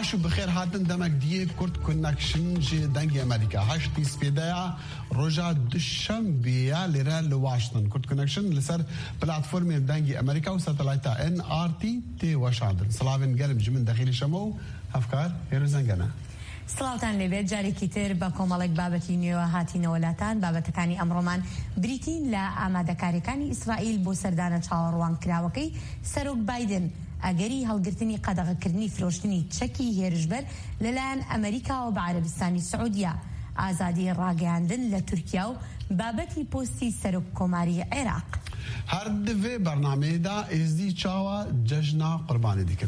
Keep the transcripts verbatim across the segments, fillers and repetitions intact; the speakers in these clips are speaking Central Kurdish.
باش بخير هاتن دمك دي كورت كونكشن جي دنگي امريكا هاشتي سبيدايا روجا دشنبه لرا لواشنطن كورت كونكشن لسر بلاتفورم دنگي امريكا وساتلايتا ان ار تي تي واشنطن سلاوين قلب جمن داخلي شمو افكار هيروزنگنا سڵاوتان لێبێت جارێکی تر بە کۆمەڵێک بابەتی نوێوە هاتینەوە لاتان بابەتەکانی ئەمڕۆمان بریتین لە ئامادەکاریەکانی ئیسرائیل بۆ سەردانە چاوەڕوان کراوەکەی سەرۆک بایدن ئەگەری هەڵگرتنی قەدەغەکردنی فرۆشتنی چەکی هێرشبەر لەلایەن ئەمریکاوە بە عەرەبستانی سعودیە ئازادی ڕاگەیاندن لە تورکیا و بابەتی پۆستی سەرۆک کۆماری عێراق هەر دوێ بەرنامەیەدا ئێزدی چاوە جەژنا قوربانی دیکن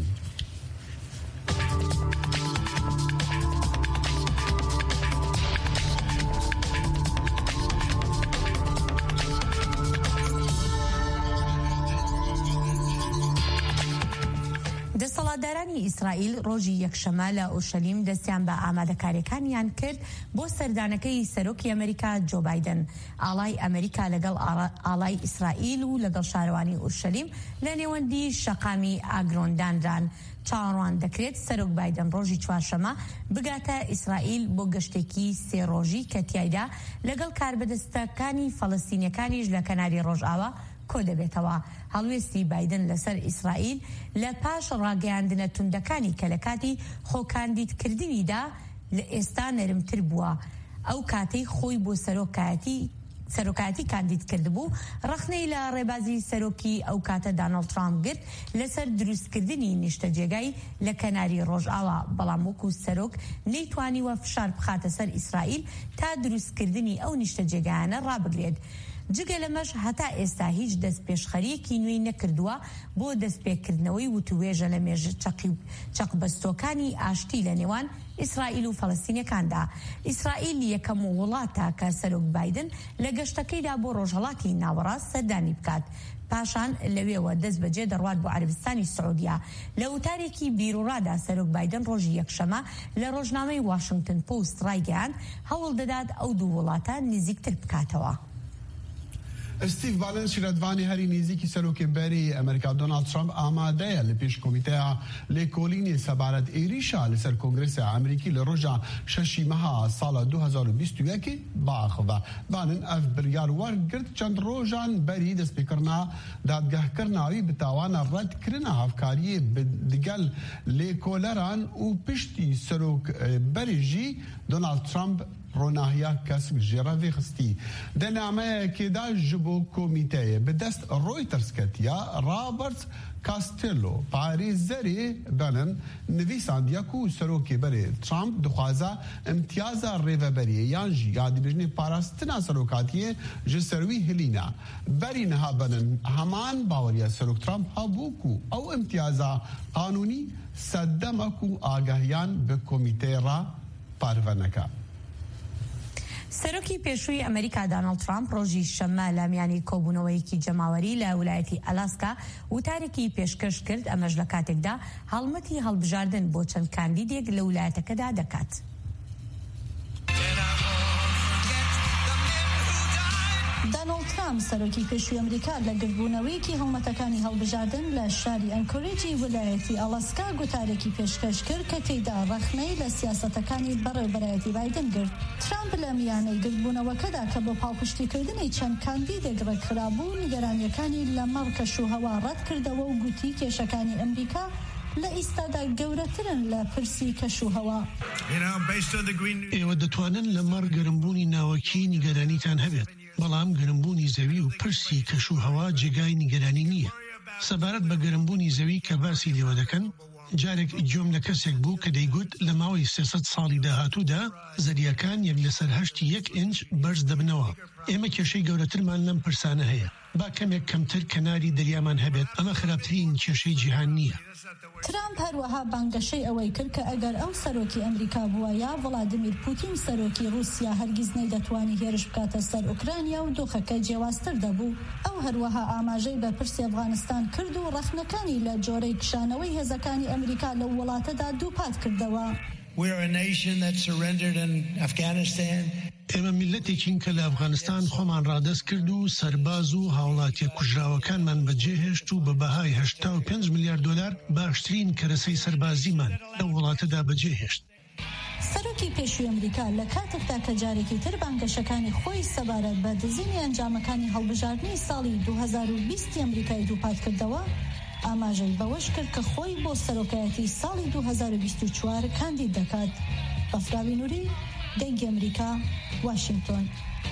دەسەڵاتدارانی ئیسرائیل ڕۆژی یەکشەمە لە ئۆشەلیم دەستیان بە ئامادەکاریەکانیان کرد بۆ سەردانەکەی سەرۆکی ئەمریکا جۆ بایدن ئاڵای ئەمریکا لەگەڵ ئاڵای ئیسرائیل و لەگەڵ شارەوانی ئۆشەلیم لە نێوەندی شەقامی ئاگرۆندانران چاوەڕوان دەکرێت سەرۆک بایدن ڕۆژی چوارشەمە بگاتە ئیسرائیل بۆ گەشتێکی سێ ڕۆژی کە تیایدا لەگەڵ کاربەدەستەکانی فەڵەستینیەکانیش لە کەناری ڕۆژئاوا کۆ دەبێتەوە هەڵوێستی بایدن لەسەر ئیسرائیل لە پاش ڕاگەیاندنە توندەکانی کە لە کاتی خۆکاندیدکردنیدا لە ئێستا نەرمتر بووە ئەو کاتەی خۆی بۆ سەرۆکایەتی سەرۆکایەتی کاندید کردبوو ڕەخنەی لە ڕێبازی سەرۆکی ئەو کاتە دانەڵد ترامپ گرت لەسەر دروستکردنی نیشتەجێگای لە کەناری ڕۆژئاوا بەڵام وەکو سەرۆک نەیتوانیوە فشار بخاتە سەر ئیسرائیل تا دروستکردنی ئەو نیشتەجێگایانە ڕابگرێت جگە لەمەش هەتا ئێستا هیچ دەست پێشخەریەکی نوێی نەکردووە بۆ دەستپێکردنەوەی وتوێژە لە مێژ چەقبەستۆکانی ئاشتی لە نێوان ئیسرائیل و فەڵەستینیەکاندا ئیسرائیل یەکەم وڵاتە کە سەرۆک بایدن لە گەشتەکەیدا بۆ ڕۆژهەڵاتی ناوەڕاست سەردانی بکات پاشان لەوێوە دەست بەجێ دەڕوات بۆ عەرەبستانی سعودیا لە وتارێکی بیرۆڕادا سەرۆک بایدن ڕۆژی یەکشەمە لە ڕۆژنامەی واشنگتن پۆست ڕایگەیاند هەوڵ دەدات ئەو دوو وڵاتە نزیکتر بکاتەوە ستیف بالن شیردوانی هری نزیکی سەرۆکی بەری ئەمریکا دۆنالد ترامپ ئامادەیە لە پێش کۆمیتەیە لێکۆڵینی سەبارەت ئێریشا لەسەر کۆنگرێسی ئەمریکی لە ڕۆژە شەشی مەها ساڵە دوو هەزار و بیست و یەک باخەوە بالن ئەف بریار وەرگرت چەند ڕۆژان بەری دەستپێکردنا دادگەهکردناوی بتاوانە ڕەتکردنە هەفکاریە دگەل لێکۆلەران و پشتی سەرۆک بەریژی دۆنالد ترامپ ڕۆناهیا کەسب ژێڕەوی خستی دەنامەیەکێدا ji bo komîteyê bi dest Reuters ketiya Robert Costello parêzerê benin nivîsandiya ku serokê berê Trump dixwaze imtiyaza rêveberiyê yan jî yadîbêjinê parastina serokatiyê ji ser wî hilîne berî niha benin heman baweriya serok Trump hebû ku ew imtiyaza qanûnî seddema ku agahiyan bi komîteyê re parve neke سەرۆکی پێشووی ئەمریکا دانەڵد ترامپ ڕۆژی شەممە لە میانی کۆبوونەوەیەکی جەماوەری لە ویلایەتی ئەلاسکا وتارێکی پێشکەش کرد ئەمەش لە کاتێکدا هەڵمەتی هەڵبژاردن بۆ چەند کاندیدێک لە ویلایەتەکەدا دەکات. دانەڵد ترامپ سەرۆکی پێشووی ئەمریکا لە گرتبوونەوەیەکی هەڵمەتەکانی هەڵبژاردن لە شاری ئەنکۆرێجی ویلایەتی ئەلاسکا گوتارێکی پێشکەش کرد کە تێیدا ڕەخنەی لە سیاسەتەکانی بەڕێوەبەرایەتی بایدن گرت. ترامپ لە میانەی گرتبوونەوەکەدا کە بۆ پاڵپشتیکردنی چەند کاندیدێک ڕێکخرابوو نیگەرانیەکانی لەمەڕ کەشوهەوا ڕەت کردەوە و گوتی کێشەکانی ئەمریکا لە ئیستادا گەورەترن لە پرسی کەشوهەوا. ئێوە دەتوانن لەمەڕ گەرمبوونی ناوەکی نیگەرانیتان هەبێت بەڵام گەرمبوونی زەوی و پرسی کەشوهەوا جێگای نیگەرانی نییە. سەبارەت بە گەرمبوونی زەوی کە باسی لێوە دەکەن جارێک گوێم لە کەسێک بوو کە دەیگوت لە ماوەی سێسەد ساڵی داهاتوودا زەریاکان یەک لەسەر هەشتی یەک ئینچ بەرز دەبنەوە. ئێمە کێشەی گەورەترمان لەم پرسانە هەیە. با کەمێک کەمتر کەناری دەریامان هەبێت ئەمە خراپترین کێشەی جیهان نییە. ترامپ هەروەها بانگەشەی ئەوەی کرد کە ئەگەر ئەو سەرۆکی ئەمریکا بووە یا ڤڵادیمیر پوتین سەرۆکی رووسیا هەرگیز نەیدەتوانی هێرش بکاتە سەر ئوکرانیا و دۆخەکە جیاوازتر دەبوو. ئەو هەروەها ئاماژەی بە پرسی ئەفغانستان کرد و ڕەخنەکانی لە جۆرەی کشانەوەی هێزەکانی ئەمریکا لە وڵاتەدا دووپات کردەوە. We are a nation that surrendered in Afghanistan. ئێمە میلەتێکین کە لە ئەفغانستان خۆمان ڕادەست کرد و سەرباز و هاوڵاتیە کوژراوەکانمان بەجێهێشت و بە بەهای هەشتا و پێنج ملیار دۆلار باشترین کەرەسەی سەربازیمان لەو وڵاتەدا بەجێهێشت. سەرۆکی پێشووی ئەمریکا لە کاتێکدا کە جارێکی تر بانگەشەکانی خۆی سەبارەت بە دزینی ئەنجامەکانی هەڵبژاردننی ساڵی دوو هەزار و بیست ئەمریکای دووپات کردەوە، ئاماژەی بەوەش کرد کە خۆی بۆ سەرۆکایەتی ساڵی دوو هەزار و بیست و چوار کاندید دەکات. بەفراوی نووری، دەنگی ئەمریکا، واشنگتن.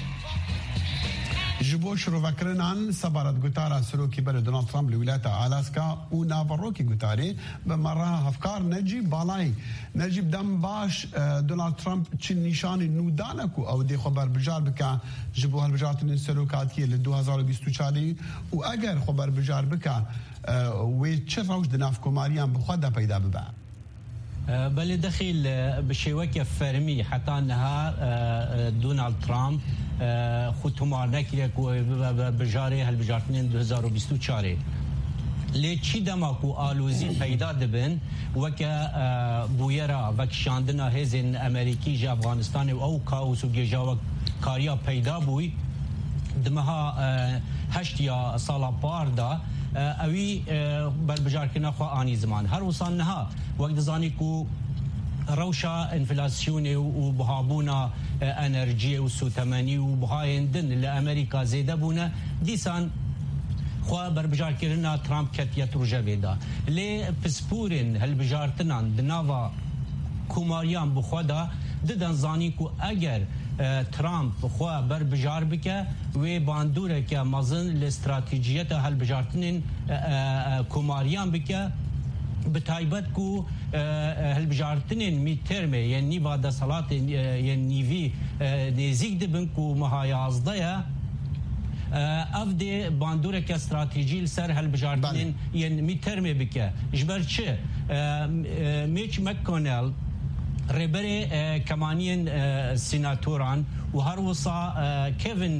ji bo şirovekirinان sebaret gotara serokî berê Donald Trump li wilata Alaska û naverokê gotarê bi mereha hevkar Necîb Balay. Necîb dem baş Donald Trump çi nîşanî nû dane ku ew dê xwe berbijar bike ji bo hilbijartinên serokatiyê li du hezar û bîst û çarê û eger xwe berbijar bike wê çi rewş di nav komariyan bi xwe de peyda bibe. بله دخيل بشيوكي فرمي حتى انها دونالد ترامب ختمار نكريك بجاري هالبجارتين دو هزار و بیست و چهار لي چي دماكو آلوزي پیدا دبن وكا بويرا وك شاندنا هزين امريكي جا افغانستان او كاوس و جاوا كاريا پیدا بوي دمها هشتيا سالا باردا اوی بربجار کنا خو آنی زمان هر وصان نها وقت زانی کو روشا انفلاسیون و بهابونا انرژی و سوتمنی و بهایندن لامریکا زیده بونه دیسان خو بربجار کنا ترامپ کتیت روجویدا لی پسپورن هالبجارتنان دناوا کوماریان بخودا ددن زانی کو اگر ترامپ خو بربجار بکه و باندوره که مازن لاستراتیجیت هالبجارتنین کوماریان بکه بتایبت کو هالبجارتنین می ترمه یعنی نیوا دا صلات یعنی نیوی نزیک دبن کو مهایازده اف دی باندوره که استراتیجی سر هالبجارتنین یعنی می ترمه بکه جبر چه میچ مکونل ربري كمانين سيناتوران وهر وصا كيفن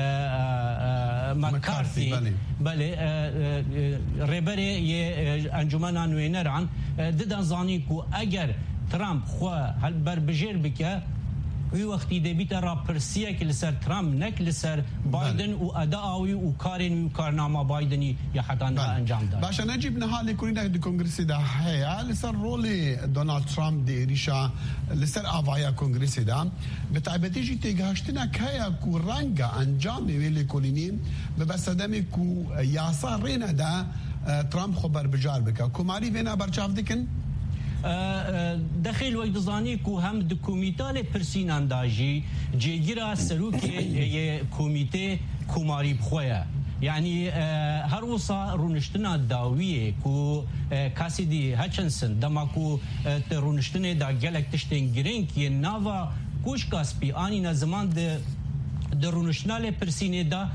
ماكارثي بله ربري انجمن نوينران ددان زاني كو اگر ترامب خو هل بربجير بك وی وقتی دبیت را پرسیه که لسر ترامپ نک لسر بایدن و ادعاوی و کارین و کارنامه بایدنی یا حتی انجام داد. باشه نجیب نهالی کنید در کنگرسی ده هیا لسر رول دونالد ترامپ دیریشا لسر آوایا کنگرسی ده به تعبیتیجی تگهشتنا که هیا کو رنگ انجام ویلی کلینیم به بسدمی کو یاسا رینه ده ترامپ خبر بجار بکه کماری وینا برچاف دیکن؟ دخيل وقت زاني كو هم د كوميتال پرسين انداجي جيگيرا سلوكي كوميتي كوماري بخويا يعني هر وصا رونشتنا داويه كو كاسيدي هاتشنسون دماكو رونشتنه دا گلك تشتين گرينك ناوا كوش كاسبي اني زمان د درونشنال پرسين دا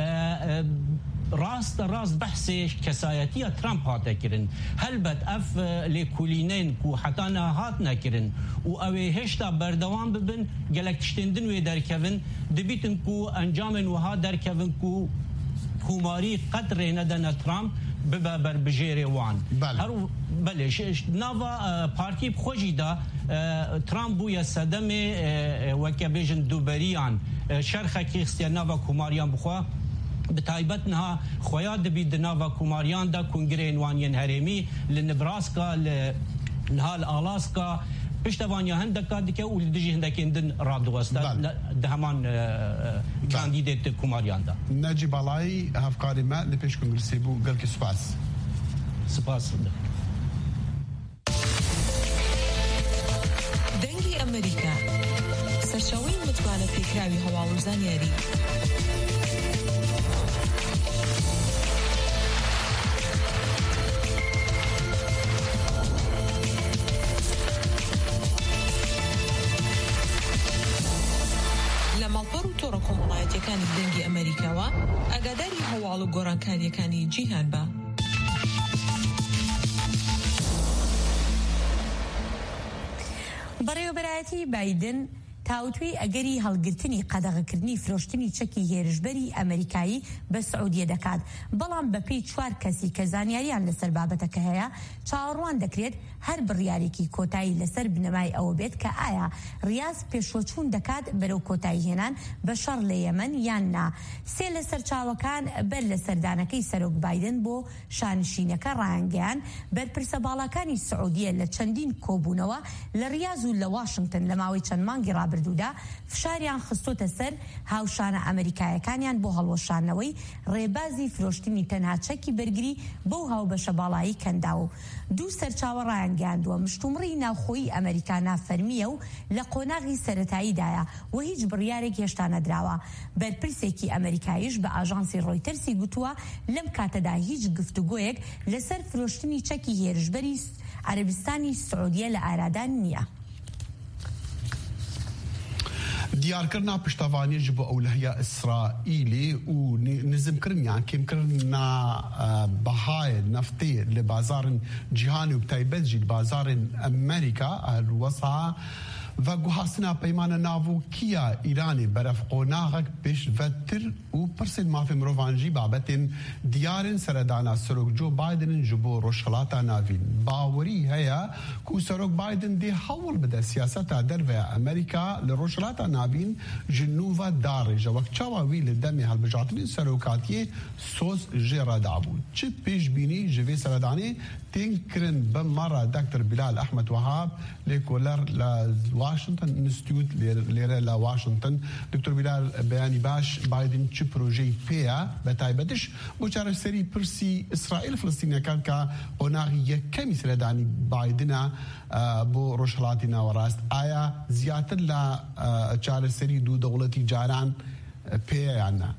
راست راست بحث کسایتی ترامپ هات کردن هلبت اف لیکولینین کو حتی نه هات نکردن و اوی هشتا بردوام ببن گلکتشتندن و درکوین دبیتن کو انجام وها درکوین کو کوماری قدر ندن ترامپ ببا بر بجيري وان هرو بلش نافا بارتي بخوجي دا ترامب بو يسدمي وكبيجن دوبريان شرخه كيستيا نافا كوماريان بخوا بتايبتنها خويا دبي دنافا كوماريان دا كونغرين وانين هرمي لنبراسكا لنهال الاسكا بشتوانيا هندكا دكا ولدجي هندكين رادو استا دهمان كانديديت كوماريان دا نجيب علاي هفكاري ما لبيش كونغرسي بو قالك سباس سباس دنگی امریکا سرچاوی متوانه پیکراوی هوالو زانیاری کۆمەڵایەتیەکانی دەنگی ئەمریکاوە ئاگاداری هەواڵ و گۆڕانکاریەکانی جیهان بە. بەڕێوەبەرایەتی بایدن تاوتوی ئەگەری هەڵگرتنی قەدەغەکردنی فرۆشتنی چەکی هێرشبەری ئەمریکایی بە سعودیە دەکات. بەڵام بەپێی چوار کەسی کە زانیاریان لەسەر بابەتەکە هەیە چاوەڕوان دەکرێت هەر بڕیارێکی کۆتایی لەسەر بنەمای ئەوە بێت کە ئایا ڕیاض پێشوەچوون دەکات بەرەو کۆتایی هێنان بە شەڕ لە یەمەن یان نا. سێ لە سەرچاوەکان بەر لە سەردانەکەی سەرۆک بایدن بۆ شانشینەکە ڕایانگەیان بەرپرسە باڵاکانی سعودیە لە چەندین کۆبوونەوە لە ریاض و لە واشنگتن لە ماوەی چەند مانگی ڕابردوودا فشاریان خستۆتە سەر هاوشانە ئەمریکایەکانیان بۆ هەڵوەشانەوەی ڕێبازی فرۆشتنی تەنها چەکی بەرگری بەو هاوبەشە باڵایی کەندا و دوو سەرچاوە ڕایانگەاندووە مشتومڕی ناوخۆیی ئەمریکا نافەرمیە و لە قۆناغی سەرەتاییدایە و هیچ بڕیارێک هێشتا نەدراوە. بەرپرسێکی ئەمریکاییش بە ئاژانسی ڕۆیتەرسی گوتووە لەم کاتەدا هیچ گفتوگۆیەک لەسەر فرۆشتنی چەکی هێرشبەری عەرەبستانی سعودیە لە ئارادان نییە. دیارکردنا پشتیوانی ji bo ewlehiya İsraîlê û nizmkiriniyan kêmkirina bihayê neftê li bazarên cîhanê û bi taybet jî li bazarên Amerîka wesa ve guhastina peymana navûkiya Îranê beref qonaxek pêşvetir û pirsên mafê mirovan jî babetên diyarên seredana Serok Joe Biden'in ji bo rojhilata navîn. Bawerî heye ku Serok Biden dê hewl bide siyaseta derve Amerîka li rojhilata navîn ji nûva darêje wek çawa wî li demê helbijartinên serokatiyê soz jê re dabû. Çi pêşbînî ji vê seredanê tên kirin bi mara Doktor Bilal Ahmed Wahab lêkoler li Washington Institute lêre li Washington. Doktor Bilal beyanî baş Biden çi projeyê pê ye be taybetiş bû çareserî pirsî İsraîl Filistînekan ka qonaxî yekemî seredanî Bidena bo rojhilatî nawerast aya ziyatir la çareserî dû dewletî caran pê ye yan ne?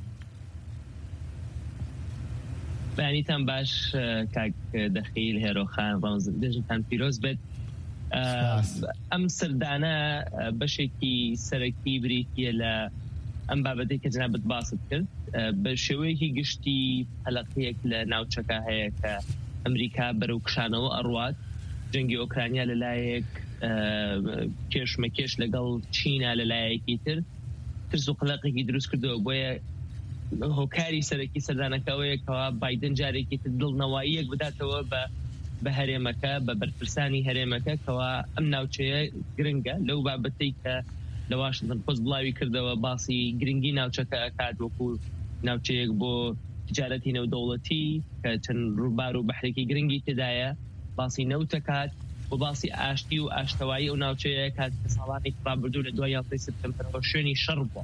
بەیانیتان باش کاک دەخیل هێرۆخان ڕەمزدەژتان پیرۆز بێت. ئەم سەردانە بەشێکی سەرەکی بریتیە لە ئەم بابەتەی کە جەنابەت باست کرد بە شێوەیەکی گشتی هەلقەیەک لە ناوچەکە هەیە کە ئەمریکا بەرەو کشانەوە ئەڕوات جەنگی ئۆکرانیا لەلایەک کێشمەکێش لەگەڵ چینە لەلایەکی تر ترس و قەلەقێکی دروست کردەوە بۆیە هۆکاری سەرەکی سەردانەکەوەیەکەوە بایدن جارێکی تر دڵنەواییەک بداتەوە بە بە هەرێمەکە بە بەرپرسانی هەرێمەکە کەوا ئەم ناوچەیە گرنگە لەو بابەتەی کە لە واشنگتن پۆست بڵاوی کردەوە باسی گرنگی ناوچەکە ئەکات وەکو ناوچەیەک بۆ تجارەتی نێودەوڵەتی کە چەند ڕووبار و بەحرێکی گرنگی تێدایە باسی نەوتەکات و باسی ئاشتی و ئاشتەوایی و ناوچەیە کات کە ساڵانی ڕابردوو لە دوای یانزەی سپتەمبەرەوە شوێنی شەڕ بووە.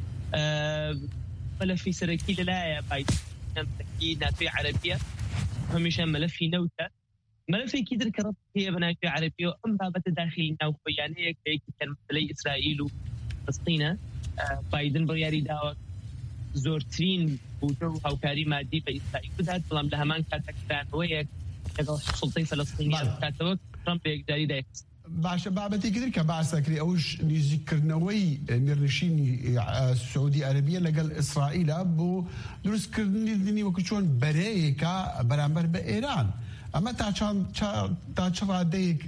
ملفی سەرەکی لەلایە بایدنی ناتوی عەرەبیە هەمیشە ملفی نەوتە ملفێکی تر کە ڕەت هەیە بە ناتوی عەرەبیە و ئەم بابەتە داخلی ناوخۆیانەیە کە یەکی کە مەسەلەی ئیسرائیل و فەلەستینە بایدن بڕیاری داوە زۆرترین بودجە و هاوکاری مادی بە ئیسرائیل بدات بەڵام لە هەمان کاتەکدانەوەیەک لەگەڵ سوڵتەی فەلەستینیان کاتەوە ترامپ یەکداری دایخست. باشە بابەتێکی تر کە باسەکری ئەوش نزیکردنەوەی نێرنشینی سعودی عەرەبیە لەگەڵ ئیسرائیلە بۆ دروستکردنی وەکو چۆن بەرەیەکە بەرامبەر بە ئێران. ئەمە تا چ ڕادەیەک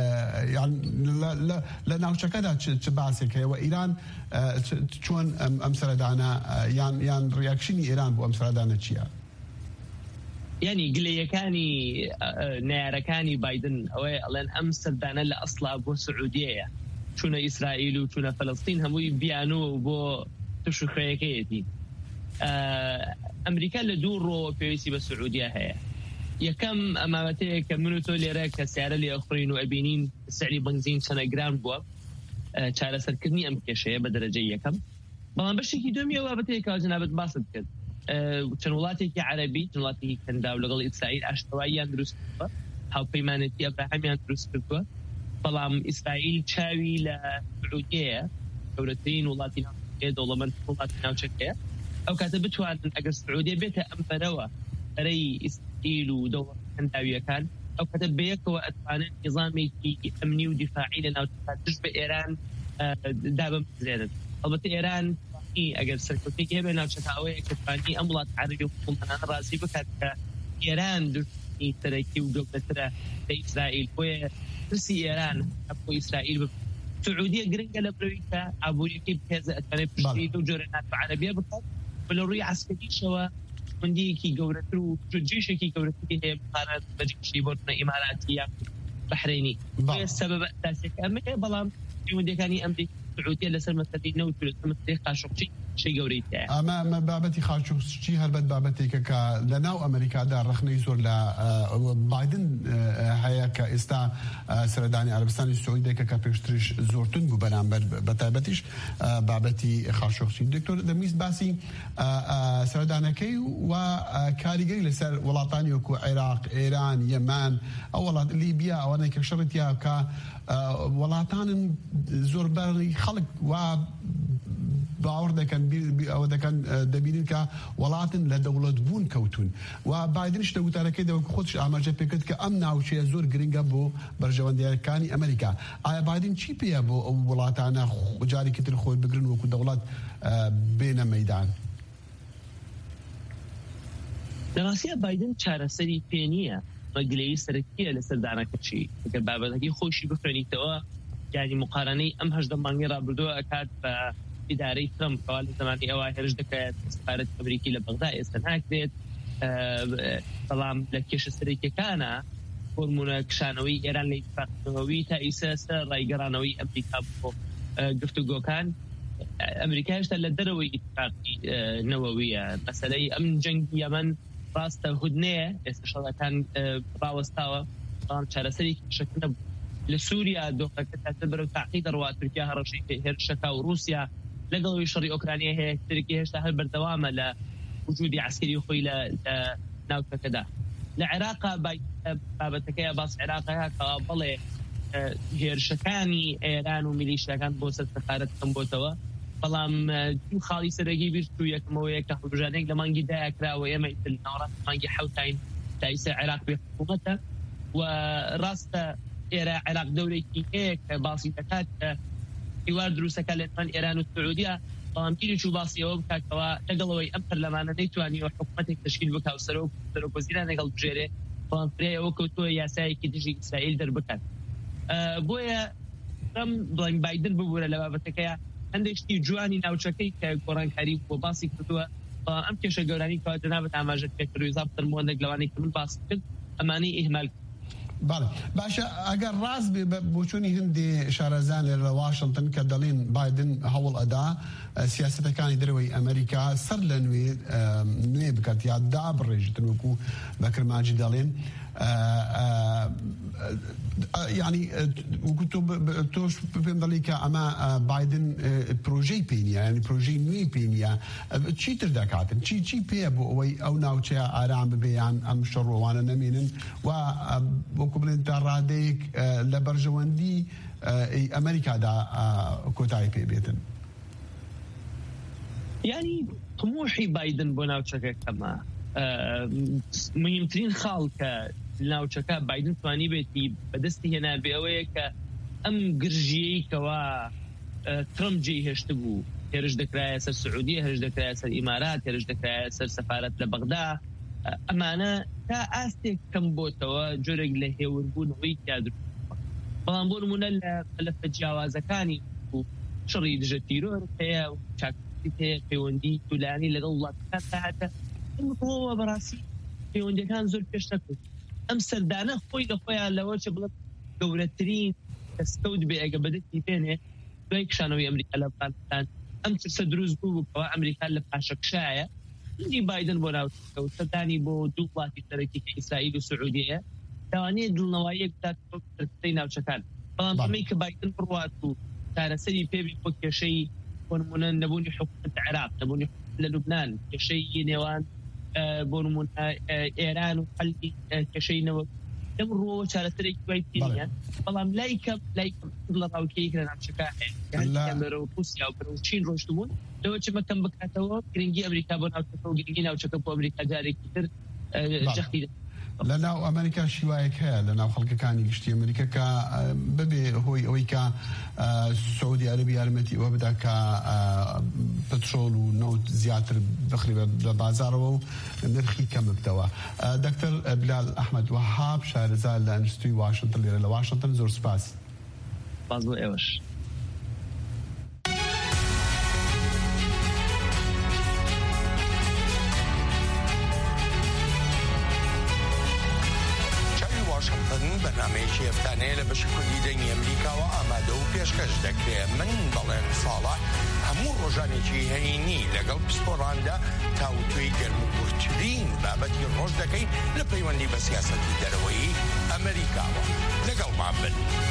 لە ناوچەکەدا چ باسێک هەیە و ئیران چۆن ئەم سەردانە یان ڕیاکشنی ئێران بۆ ئەم سەردانە چییە؟ یعنی گلەیەکانی نارەکانی بایدن ئەوەی ئەڵێن ئەم سەردانە لە ئەسڵا بۆ سعودیەیە چونە ئیسرائیل و چونە فەلەستین هەمووی بیانەوە بۆ توشخەیەکەیەتی. ئەمریکا لە دوو ڕۆ پێویستی بە سعودیە هەیە. یەکەم ئەماوەتەیە کە من و تۆ لێرە کە سیارە لێ ئەخڕین و ئەبینین سعری بنزین چەنە گران بووە چارەسەرکردنی ئەم کێشەیە بە دەرەجەی یەکەم. بەڵام بەشێکی دووەمیە بابەتەیە کە جەنابەت باست کرد چەند وڵاتێکی عەرەبی چەند وڵاتێکی کەندا و لەگەڵ ئیسرائیل ئاشتەواییان دروست کردووە هاوپەیمانەتی ئەبراهەمیان دروست کردووە بەڵام ئیسرائیل چاوی لە سعودیەیە گەورەترین وڵاتی ناوچەکەیە دەوڵەمەند وڵاتی ناوچەکەیە ئەو کاتە بتوانن ئەگەر سعودیە بێتە ئەم بەرەوە بەرەی ئیسرائیل و دەوڵەت هەنداویەکان ئەو کاتە بەیەکەوە ئەتوانن نظامێکی ئەمنی و دیفاعی لە ناوچەکە تشت بە ئێران دابەمزرێنن. ئەڵبەتە ئێران ئەگەر سەرکەوتێکی هەبێ ناوچەکە ئەوەیە کە توانی ئەم وڵات عەرەبی و قوڵمانانە ڕازی بکات کە ئێران دوژمنی سەرەکی و گەورەترە لە ئیسرائیل بۆیە ترسی ئێران بۆ ئیسرائیل سعودية گرنگە لە بڕویکە ئابوووریەکەی بهێزە ئەتوانێت پشتی و جۆرە ناتۆ عەرەبیە بکات و لە ڕووی عەسکەریشەوە هەندێکی گەورەتر و جێشێکی گەورەتری هەیە بقارەت بەجێشی بۆ ئیماراتی یا بەحرینی سەبەب ئەساسیەکە ئەمەیە بەڵام پەیوەندیەکانی ئەمریکا سعودیە لەسەر مەسەلەی نەوت و لەسەر مەسەلەی خاشقچی شەی گەورەی تایە. ئەمە ئەمە بابەتی خاشقچی هەربەت بابەتێکە کە لە ناو ئەمریکادا ڕەخنەی زۆر لە بایدن هەیە کە ئێستا سەردانی عەرەبستانی سعودیەکە کە پێشتریش زۆرتون بوو بەرامبەر بەتایبەتیش بابەتی خاشقچی. دکتۆر دەمویست باسی سەردانەکەی و کاریگەری لەسەر وڵاتانی وەکو عێراق، ئێران، یەمان، ئەو وڵات لیبیا ئەوانەی کە شەڕێتیا کە وڵاتانن زۆر بەرنی خەڵک و باوەڕ دەکەن ئەوە دەکەن دەبینن کە وڵاتن لە دەوڵەت بوون کەوتون و بایدنش لە وتارەکەی دەوە خۆش ئاماژە پێکرد کە ئەم ناوچەیە زۆر گرنگە بۆ بەرژەوەندیەکانی ئەمریکا. ئایا بایدن چی پێیە بۆ ئەو وڵاتانە جارێکی تر خۆی بگرن وەکو دەوڵەت بێنە مەیدان؟ لەڕاستیە بایدن چارەسەری پێ نییە مەگلەی سەرەکیە لە سەردانەکەچی ئەگەر بابەتەکەی خۆشی بخوێنیتەوە یعنی مقارنەی ئەم هەژدە مانگی ڕابردووە ئەکات بە ئیدارەی ترەمپ کە لە زمانی ئەوە هێرش دەکات سفارەت ئەمریکی لە بەغدا ئێستا ناکرێت بەڵام لە کێشە سەرەکیەکانە فۆرمونە کشانەوەی ئێران لە ئیتفاقەوەی تا ئیسەسە ڕایگەڕانەوەی ئەمریکا بۆ گفتوگۆکان ئەمریکا هێشتا لە دەرەوەی ئیتفاقی نەوەویە مەسەلەی ئەم جەنگی یەمەن ڕاستە هودنەیە ئێستا شەڕەکان ڕاوەستاوە بەڵام چارەسەرێکی شەکە نەبوو. لە سووریا دۆخەکە تاتە بەرەو تاقی دەڕوا تورکیا هەڕەشەی هێرشەکە و رووسیا لەگەڵەوەی شەڕی ئۆکرانیا هەیە ترکی هێشتا هەر بەردەوامە لە وجودی عسکەری خۆی لە ناوچەکەدا. لە عێراقا بابەتەکەیە باس عێراقەیە کە بەڵێ هێرشەکانی ئێران و میلیشیاکان بۆ سەر سەفارەت کەم بۆتەوە بەڵام دوو خاڵی سەرەکی بیرت و یەکەمەوەیە کە هەڵبژارێک لە مانگی دایەکراوە ئێمە ناوەڕاست مانگی حەوتاین تا ئیسا عێراق بێ حکوومەتە و ڕاستە ئێرە عێراق دەورێکی هەیە کە باسی دەکات کە هیوار دروستەکە لەنێوان ئێران و سعودیە بەڵام گیرێک و باسیەوە بکاتەوە لەگەڵەوەی ئەم پەرلەمانە نەیتوانیوە حکوومەتێک تشکیل بکات و سەرۆکوەزیران لەگەڵ بژێرێ بەڵام فرێەوە کەوتووە یاسایەکی دژی ئیسرائیل دەربکات. بۆیە ترەمپ بڵێن بایدن ببوورە لە بابەتەکەیە هەندێکشتی جوانی ناوچەکەی کە گۆڕانکاری بۆ باسی کردووە بەڵام ئەم کێشە گەورانی کەواتە نابێت ئاماژە پێکردووی زابتر مۆندێک لەوانەی کە من باسی کرد ئەمانەی ئیهمال کرد. بله باشە ئەگەر ڕاست بێ بۆچوونی هەندێ شارەزان لە واشنگتن کە دەڵێن بایدن هەوڵ ئەدا سیاسەتەکانی دەرەوەی ئەمریکا سەر لە نوێ نوێ بکات یا دابڕێژتن وەکو بەکرمانجی دەڵێن یعنی وەکو تۆش پێم دەڵی کە ئەمە بایدن پرۆژەی پێ نییە یعنی پرۆژەی نوێی پێ نییە چی تر دەکاتن چی چی پێیە بۆ ئەوەی ئەو ناوچەیە ئارام ببێیان ئەم شەڕۆوانە نەمێنن و وەکو بڵێن تا ڕادەیەک لە بەرژەوەندی ئەمریکادا کۆتایی پێ بێتن. یعنی طموحی بایدن بۆ ناوچەکە کەمە مهمترین خاڵ کە ناوچەکە بایدن توانی بێتی بەدەستی هێنا بێ ئەوەیە کە ئەم گرژیەی کەوا ترەمپ جێی هێشت بوو هێرش دەکرایە سەر سعودیە هێرش دەکرایە سەر ئیمارات هێرش دەکرایە سەر سەفارەت لە بەغدا ئەمانە تا ئاستێک کەم بۆتەوە جۆرێک لە هێوربوونەوەی تیادر بەڵام بۆ نمونە لە فەجیاوازەکانی و شەڕی دژە تیرۆر هەیە و چاکتی هەیە پەیوەندی تولانی لەگەڵ وڵاتەکان داهاتە ئەمەوە بەڕاستی پەیوەندیەکان زۆر پێش نەکرد. ئەم سەردانە خۆی لە خۆیان لەوە چ بڵێت گەورەترین دەستکەوت بێ ئەگە بەدەستی پێنێ دوای کشانەوەی ئەمریکا لە ئەفغانستان ئەم ترسە دروست بوو بکەوە ئەمریکا لە پاشەکشایە هەندی بایدن بۆ ناوچەکە و سەردانی بۆ دوو وڵاتی سەرەکی کە ئیسرائیل و سعودیەیە داوانەیە دڵنەوەیەک بدات بۆ ناوچەکان بەڵام ئەمەی کە بایدن بڕوات و چارەسەری پێوی بۆ کێشەی بۆ نمونە نەبوونی حکومەت عێراق نەبوونی لە لوبنان کێشەی نێوان بۆ نمونە ئێران و حەلی کێشەی نەوە لەم ڕۆوە چارەسەرێکی دوای پێنیە بەڵام لای کەم لای کەم لە ڕاوکەیەک لە ناوچەکە هەیە بەرەو رووسیا و بەرەو چین ڕۆشتبوون لەوە چ مەکەم بکاتەوە گرنگی ئەمریکا بۆ ناوچەکە و گرنگی ناوچەکە بۆ ئەمریکا جارێکی تر جەختی لە ناو ئەمریکا شیوایەک هەیە لە ناو خەڵکەکانی گشتی ئەمریکا کە ببێ هۆی ئەوەی کە سعودی عەرەبی یارمەتی ئەوە بدا کە پەترۆڵ و نەوت زیاتر بخرێ بە بازارەوە و نرخی کەم بکەوە. دکتۆر بلال ئەحمەد وەهاب شارەزا لە ئەنستوی واشنگتن لێرە لە واشنگتن زۆر سوپاس. باز بۆ ئێوەش. واشنطن بەرنامەیەکی هەفتانەیە لە بەشی کوردی دەنگی ئەمریکاوە ئامادە و پێشکەش دەکرێت. من بەڵێن ساڵح هەموو ڕۆژانێکی هەینی لەگەڵ پسپۆڕاندا تاوتوێی گەرموگورترین بابەتی ڕۆژ دەکەین لە پەیوەندی بە سیاسەتی دەرەوەی ئەمریکاوە. لەگەڵمان بن.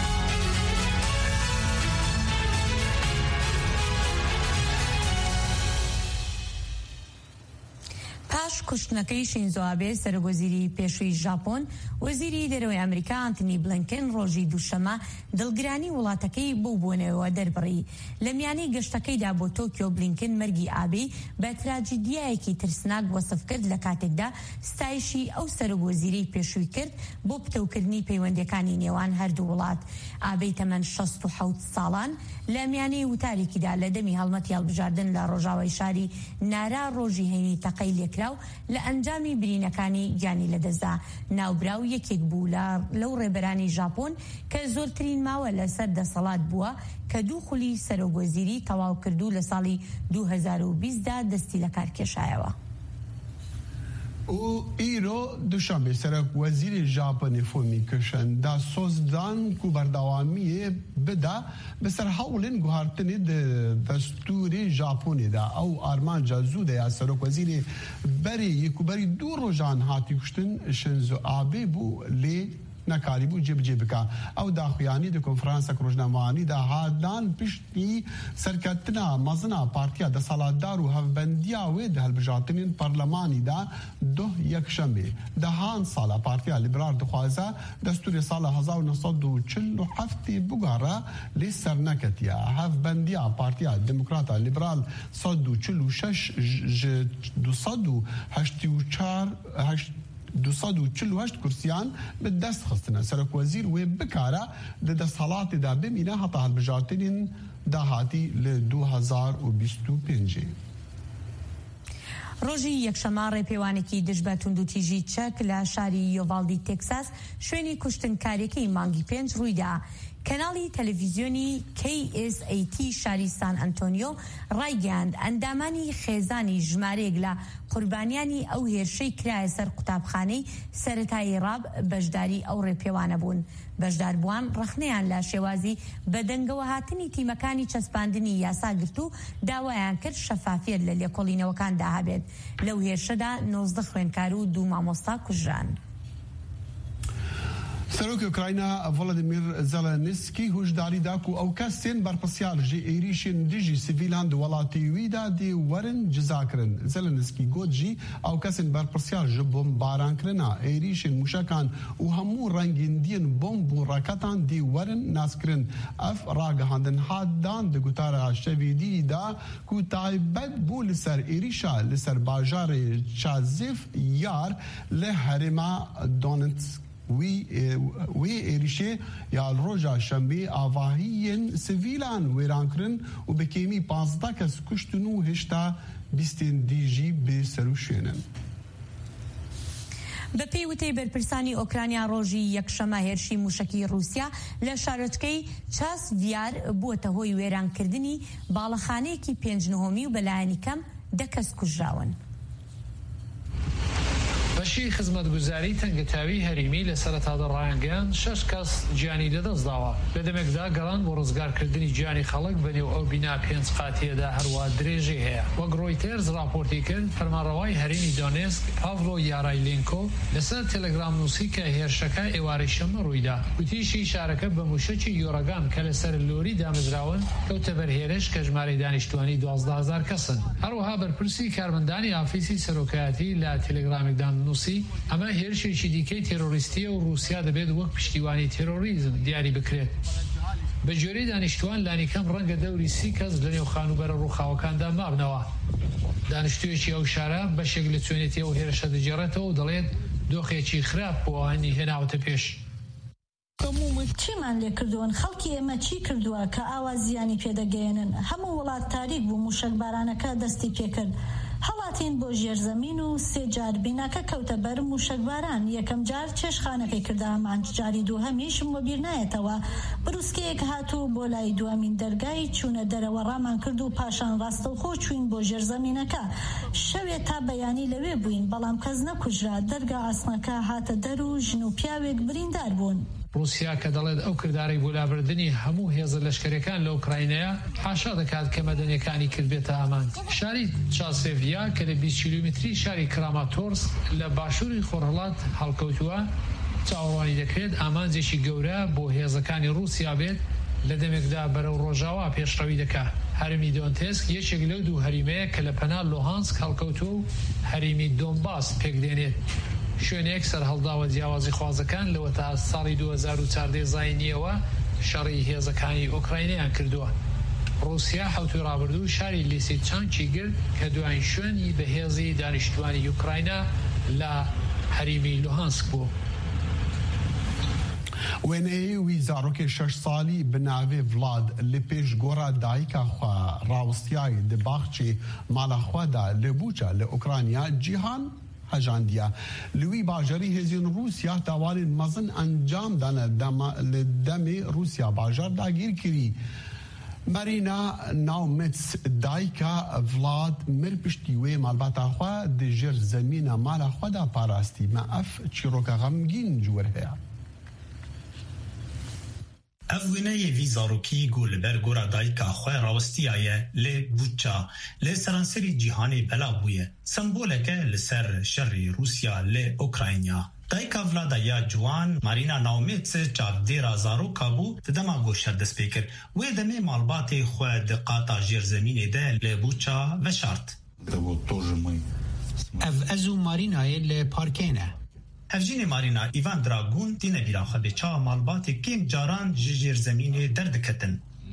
پاش کوشتنەکەی شینزۆ ئابێ سەرۆکوەزیری پێشووی ژاپۆن، وەزیری دەرەوەی ئەمریکا ئانتنی بلینکن ڕۆژی دووشەمە دڵگرانی وڵاتەکەی بۆ بوونەوە دەربڕی. لە میانەی گەشتەکەیدا بۆ تۆکیۆ بلینکن مەرگی ئابێ بە تراجیدیایەکی ترسناک وەسف کرد لە کاتێکدا ستایشی ئەو سەرۆکوەزیرەی پێشووی کرد بۆ پتەوکردنی پەیوەندیەکانی نێوان هەردوو وڵات. ئابێ تەمەن شەست و حەوت ساڵان لە میانەی وتارێکیدا لە دەمی هەڵمەتی هەڵبژاردن لە ڕۆژاوای شاری نارا ڕۆژی هەینی تەقەی لێکرا و لە ئەنجامی برینەکانی گیانی لەدەستدا. ناوبراو یەکێک بوو لەو ڕێبەرانی ژاپۆن کە زۆرترین ماوە لەسەر دەسەڵات بووە کە دوو خولی سەرۆکوەزیری تەواو کردو لە ساڵی دوو هەزار و بیستدا دەستی لە کار کێشایەوە. و ایرو دوشنبه سرک وزیر ژاپنی فومی کشن دا سوزدان کو برداوامی بدا بسر حولن گوهارتنی دستور ژاپنی دا او آرمان جازو دا سرک وزیر بری یکو بری دو روزان هاتی کشتن شنزو آبه بو لی نکاری بو جب جب کا او داخویانی د کنفرانس روزنامه‌ای دا هادان پشتی سرکتنا مزنا پارتیا د سالادار و هفبندیا و د هلبجاتین پارلمانی دا دو یک شنبه د هان سالا پارتیا لیبرال دخوازه دستور سال هزار و نهصد و چهل و هفت بوغارا لسرنکتیا هفبندیا پارتیا دموکرات لیبرال صد و چهل و شش دوصد و هشت و چهار دوصد و چهل و هشت کرسیان به دست خستنه سرک وزیر و بکاره د دستحالات دا بمینه حتی هلبجاتین دا هاتی ل دو هزار و بیست و پنج. ڕۆژی یەکشەمە ڕێپێوانێکی دژ بە توندوتیژی چەک لە شاری یۆڤالدی تێکساس شوێنی کوشتنکاریەکەی مانگی پێنج ڕوویدا. کەناڵی تەلەڤیزیۆنی کی اس ای تی شاری سان ئەنتۆنیۆ ڕایگەیاند ئەندامانی خێزانی ژمارەیەک لە قوربانیانی ئەو هێرشەی کرایە سەر قوتابخانەی سەرەتایی ڕاب بەشداری ئەو ڕێپێوانە بوون. بەشداربووان ڕخنەیان لە شێوازی بەدەنگەوە هاتنی تیمەکانی چەسپاندنی یاساگرت و داوایان کرد شەفافیت لە لێکۆڵینەوەکاندا هەبێت. لەو هێرشەدا نۆزدە خوێندکار و دوو مامۆستا کوژران. سەرۆکی ئوکراینا ڤڵەدیمیر زەلەنسکی هۆشداری دا کو ئەو کەسێن بەرپرسیار ژێ ئێریشên dijî sivîlan di welatê wî da dê werin cizakirin. Zelenskî got jî ew kesên berpirsiyar ji bombaranekirina êrişên mûşekan û hemû rengîndiyên bomb û raketan dê werin naskirin. Ev ragihandin hat dan di gotara şevîdî da ku taybet bû li ser êrişa li ser bajarê Chazêv yar li herêma Donetsk وی وی êrişê ya roja şembê avahiyên sivîlan wêran kirin û bi kêmî panzdeh kes kuştin û hêşta bîstên dî jî bê serûşênin. بە پێی وتەی بەرپرسانی ئۆکرانیا ڕۆژی یەکشەمە هێرشی موشکی رووسیا لە شارۆچکەی چاسڤیار بووەتە هۆی وێرانکردنی باڵەخانەیەکی پێنج نهۆمی و بەلایەنی کەم دە کەس کوژراون. بەشی خزمەتگوزاری تەنگەتاوی هەرێمی لە سەرەتادا ڕایانگەیاند شەش کەس گیانی لەدەستداوە. لە دەمێکدا گەڕان بۆ ڕزگارکردنی گیانی خەڵک بەنێو ئەو بینا پێنج قاتیەدا هەروە درێژی هەیە. وەک ڕۆیتێرز راپۆرتی کرد فەرمانڕەوای هەرێمی دۆنێسک پاڤلۆ یارایلێنکۆ لەسەر تەلەگرام نووسی کە هێرشەکە ئێوارەی شەمە ڕوویدا. گوتیشی شارەکە بە موشەکی یۆرەگان کە لەسەر لۆری دامەزراون کەوتە بەرهێرش کە ژمارەی دانیشتوانی دوازدە هەزار کەسن. هەروەها بەرپرسی کارمەندانی ئافیسی سەرۆکایەتی لە تەلەگرامێکدا نووسی ئەمە هێرشێکی دیکەی تێرۆریستیە و رووسیا دەبێت وەک پشتیوانی تێرۆریزم دیاری بکرێت. بە جۆرەی دانیشتوان لانیکەم ڕەنگە دەوری سی کەس لە نێو خانوبەرە ڕووخاوەکاندا مابنەوە. دانیشتوویەکی ئەو شارە بەشێک لە چۆنێتی ئەو هێرشە دەجێڕێتەوە و دەڵێت دۆخێکی خراپ بۆ ئەوانی هێناوەتە پێش. چیمان لێ کردوون؟ خەڵکی ئێمە چی کردووە کە ئاوا زیانی پێدەگەێنن؟ هەموو وڵات تاریک بوو موشک بارانەکە دەستی پێکرد. هەڵاتین بۆ ژێرزەمین و سێ جار بیناکە کەوتە بەر موشەکباران. یەکەم جار چێشخانەکەی کردە ئامانج، جاری دووهەمیشم وە بیر نایەتەوە. بروسکەیەک هاتوو بۆ لای دوامین دەرگای چوونە دەرەوە ڕامان کرد و پاشان ڕاستەوخۆ چوین بۆ ژێرزەمینەکە. شەوێ تا بەیانی لەوێ بووین، بەڵام کەس نەکوژرا. دەرگا ئاسنەکە هاتە دەر و ژن و پیاوێک بریندار بوون. رووسیا کە دەڵێت ئەو کردارەی بۆ لابردنی هەموو هێزە لەشکرەکان لە ئوکراینەیە حاشا دەکات کە مەدەنیەکانی کرد بێتە ئامانج. شاری چاسێڤیا کە لە بیست کیلومتری شاری کراماتۆرسک لە باشووری خۆرهەڵات هەڵکەوتووە، چاوەڕوانی دەکرێت ئامانجێکی گەورە بۆ هێزەکانی رووسیا بێت لە دەمێکدا بەرەو ڕۆژاوا پێشڕەوی دەکات. هەرمی دۆنتسک یەکێک لەو دوو هەریمەیە کە لە پەنا لۆهانسک هەڵکەوتووە و هەریمی دۆنباس پێکدێنێت. شوێنێک سەر هەڵداوە جیاوازی خوازەکان لەوە تا ساڵی دوو هەزار و چواردە زاینیەوە شەڕی هێزەکانی ئۆکراینیان کردووە. رووسیا حوتی ڕابردوو شاری لیسیچانکی گرت کە دوایین شوێنی بەهێزی دانیشتوانی ئوکراینە لە هەریمی لوهانسک بوو. وێنەیە وی زارۆکێ شەش ساڵی بناوێ ڤڵاد لە پێش گۆڕا دایکا خوا ڕاوستیای di باخچê mala xwe da li Buça li Ukrayna cîhan هەژاندیە. لوی باژەری هێزیون رووسیا داوانên mezin encam dane li demê Rûsya bajar dagîr kirî. Marîna Naumets dayika Vlad mir piştî wê malbata xwe di jêr zemîna mala xwe da parastî. Me ev çîroka xemgîn ji wir heye. Ev wêneyê vî zarokî got li ber gora dayika xwe rawistiyaye lê Buça lê seranserî cîhanê belav bûye. Semboleke li ser şerê Rûsya lê Ukrayna. Dayika Vlada ya ciwan Marîna Naumets çavdêra zaroka bû di dema goşer dest pê kir. Wê demê malbatê xwe di qata jêrzemînê de lê Buça veşart. Ev ez û Marînayê li parkê ne. Evjînê Marîna Ivan Dragun tîne bîra xwe bê çawa malbatê kêm caran ji jêrzemînê derdiketin.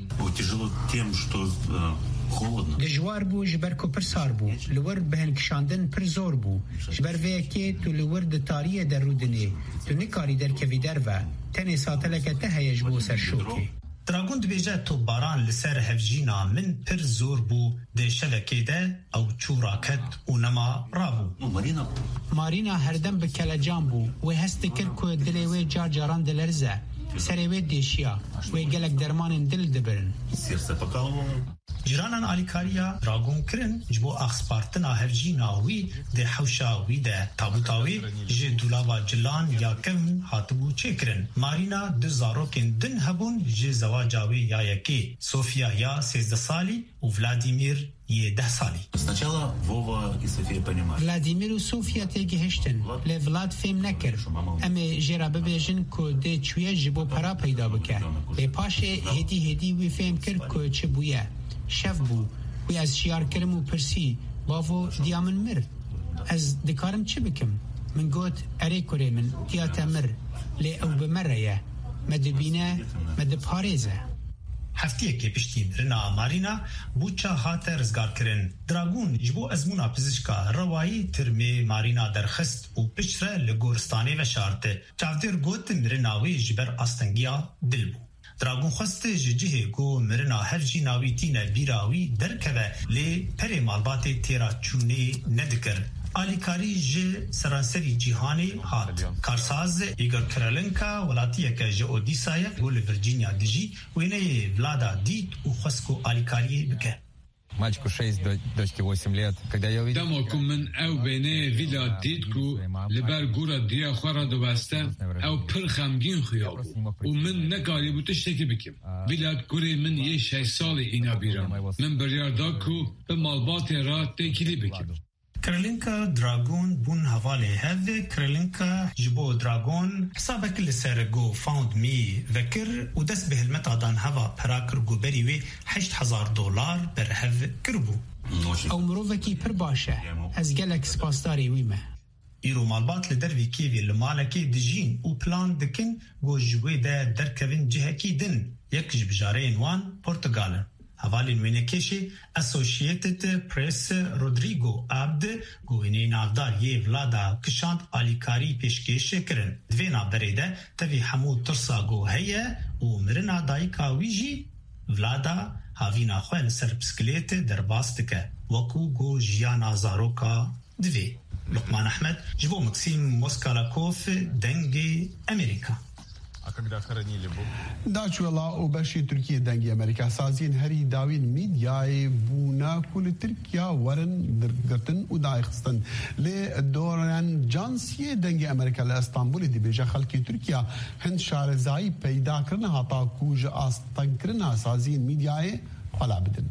Dijwar bû ji ber ku pir sar bû, li wir bihinkişandin pir zor bû. Ji ber vê yekê tu li wir di tariyê derrûdinê, tu nikarî derkevî derve, tenê sateleke te heye ji bo ser şokê. Dragun dibêje topbaran li ser hevjîna min pir zor bû dê şevekê de ew çû raket û nema rabû. Marîna herdem bi kelecan bû, wê hest dikir ku dilê wê car caran dilerze. Serê wê deşiya, wê gelek dermanên dil dibirin. Ciranan alîkariya Dragun kirin ji bo axspartina hevjîna wî dê hewşa wî de tabuta wê ji dulava cilan ya kevn hatibû çêkirin. Marîna du zarokên din hebûn ji zewaca wê ya yekê, Sofya ya sêzde salî û Vladimir yê deh salî. Vladimir û Sofya tê gihiştin, lê Vlad fêm nekir. Em ê jêra bibêjin ku dê çûye ji bo pera peyda bike. Lê paşê hêdî hêdî wî fêm kir ku çi bûye. Şev bû, wî ez şiyar kirim û pirsî, bavo diya min mir. Ez dikarim çi bikim? Min got erê kurê min diya te mir, lê ew bi me re ye. Me dibîne, me diparêze. Heftiyekê piştî mirina Marîna Buça hate rizgarkirin. Dragun ji bo ezmûna pizîşka rewayî tirmê Marîna derxist û piştre li goristanê veşartı. Çavdêr got mirina wê ji ber astengiya dil bû. Dragun xweste ji cihê ku mirina hevjîna wî tîne bîra wî derkeve lê perê malbatê têra çûnê nedikir. Alîkarî ji seranserî cîhanê hat. Karsaz Igor Kirilenko welatiyeke ji Odîsayê û li Virginia dijî wêneyê Vlada dît û xwest ku alîkariyê bike. Мальчику шесть, дочке восемь лет. Когда я увидел... Demo ku min ew bênê vîla dît ku li ber gora diya xwe re dibeste, ew pir xemgîn xuya bû û min nekarîbû tiştekî bikim. Vîla gurê min yê şeş salî îna bîran. Min biryar da ku bi malbatê re têkilî bikim. Kirilenko Dragun bûn hevalê hev ve Kirilenko ji bo Dragon hesabek li ser GoFundMe vekir û dest bi hilmeta dan heva pera kir goberî wê heşt hezar dolar berhev kiribû. Ew mirovekî pir baş e. Ez gelek spasdarê wî me. Îro malbat li dervê kêvê li malekê dijîn û plan dikin got ji wê de derkevin cihekî din. Yek ji bijareyên wan Portugalin. Hevalên wênekêşê Associated Press Rodrigo Abd wêneyê navdar yê Vlada kişand alîkarî pêşkêş kirin. Di vê navberê de tevî hemû tirsa got heye û mirina dayika wî jî ولادا هاوینا خو لسر بسکلیت درباس دکه وکو گو ژیانا زاروکا دوی. لقمان احمد جبو مکسیم موسکالاکوف دنگی امریکا. داچولا و بشی ترکیه دنگی امریکا سازین هری داوین میدیای بونا کل ترکیه ورن درگرتن و دایخستن لی دوران جانسیه دنگی امریکا لاستانبول دی بیجا خلکی ترکیه هند شارزایی پیدا کرن هاتا کوج آستان کرن سازین میدیای خلا بدن.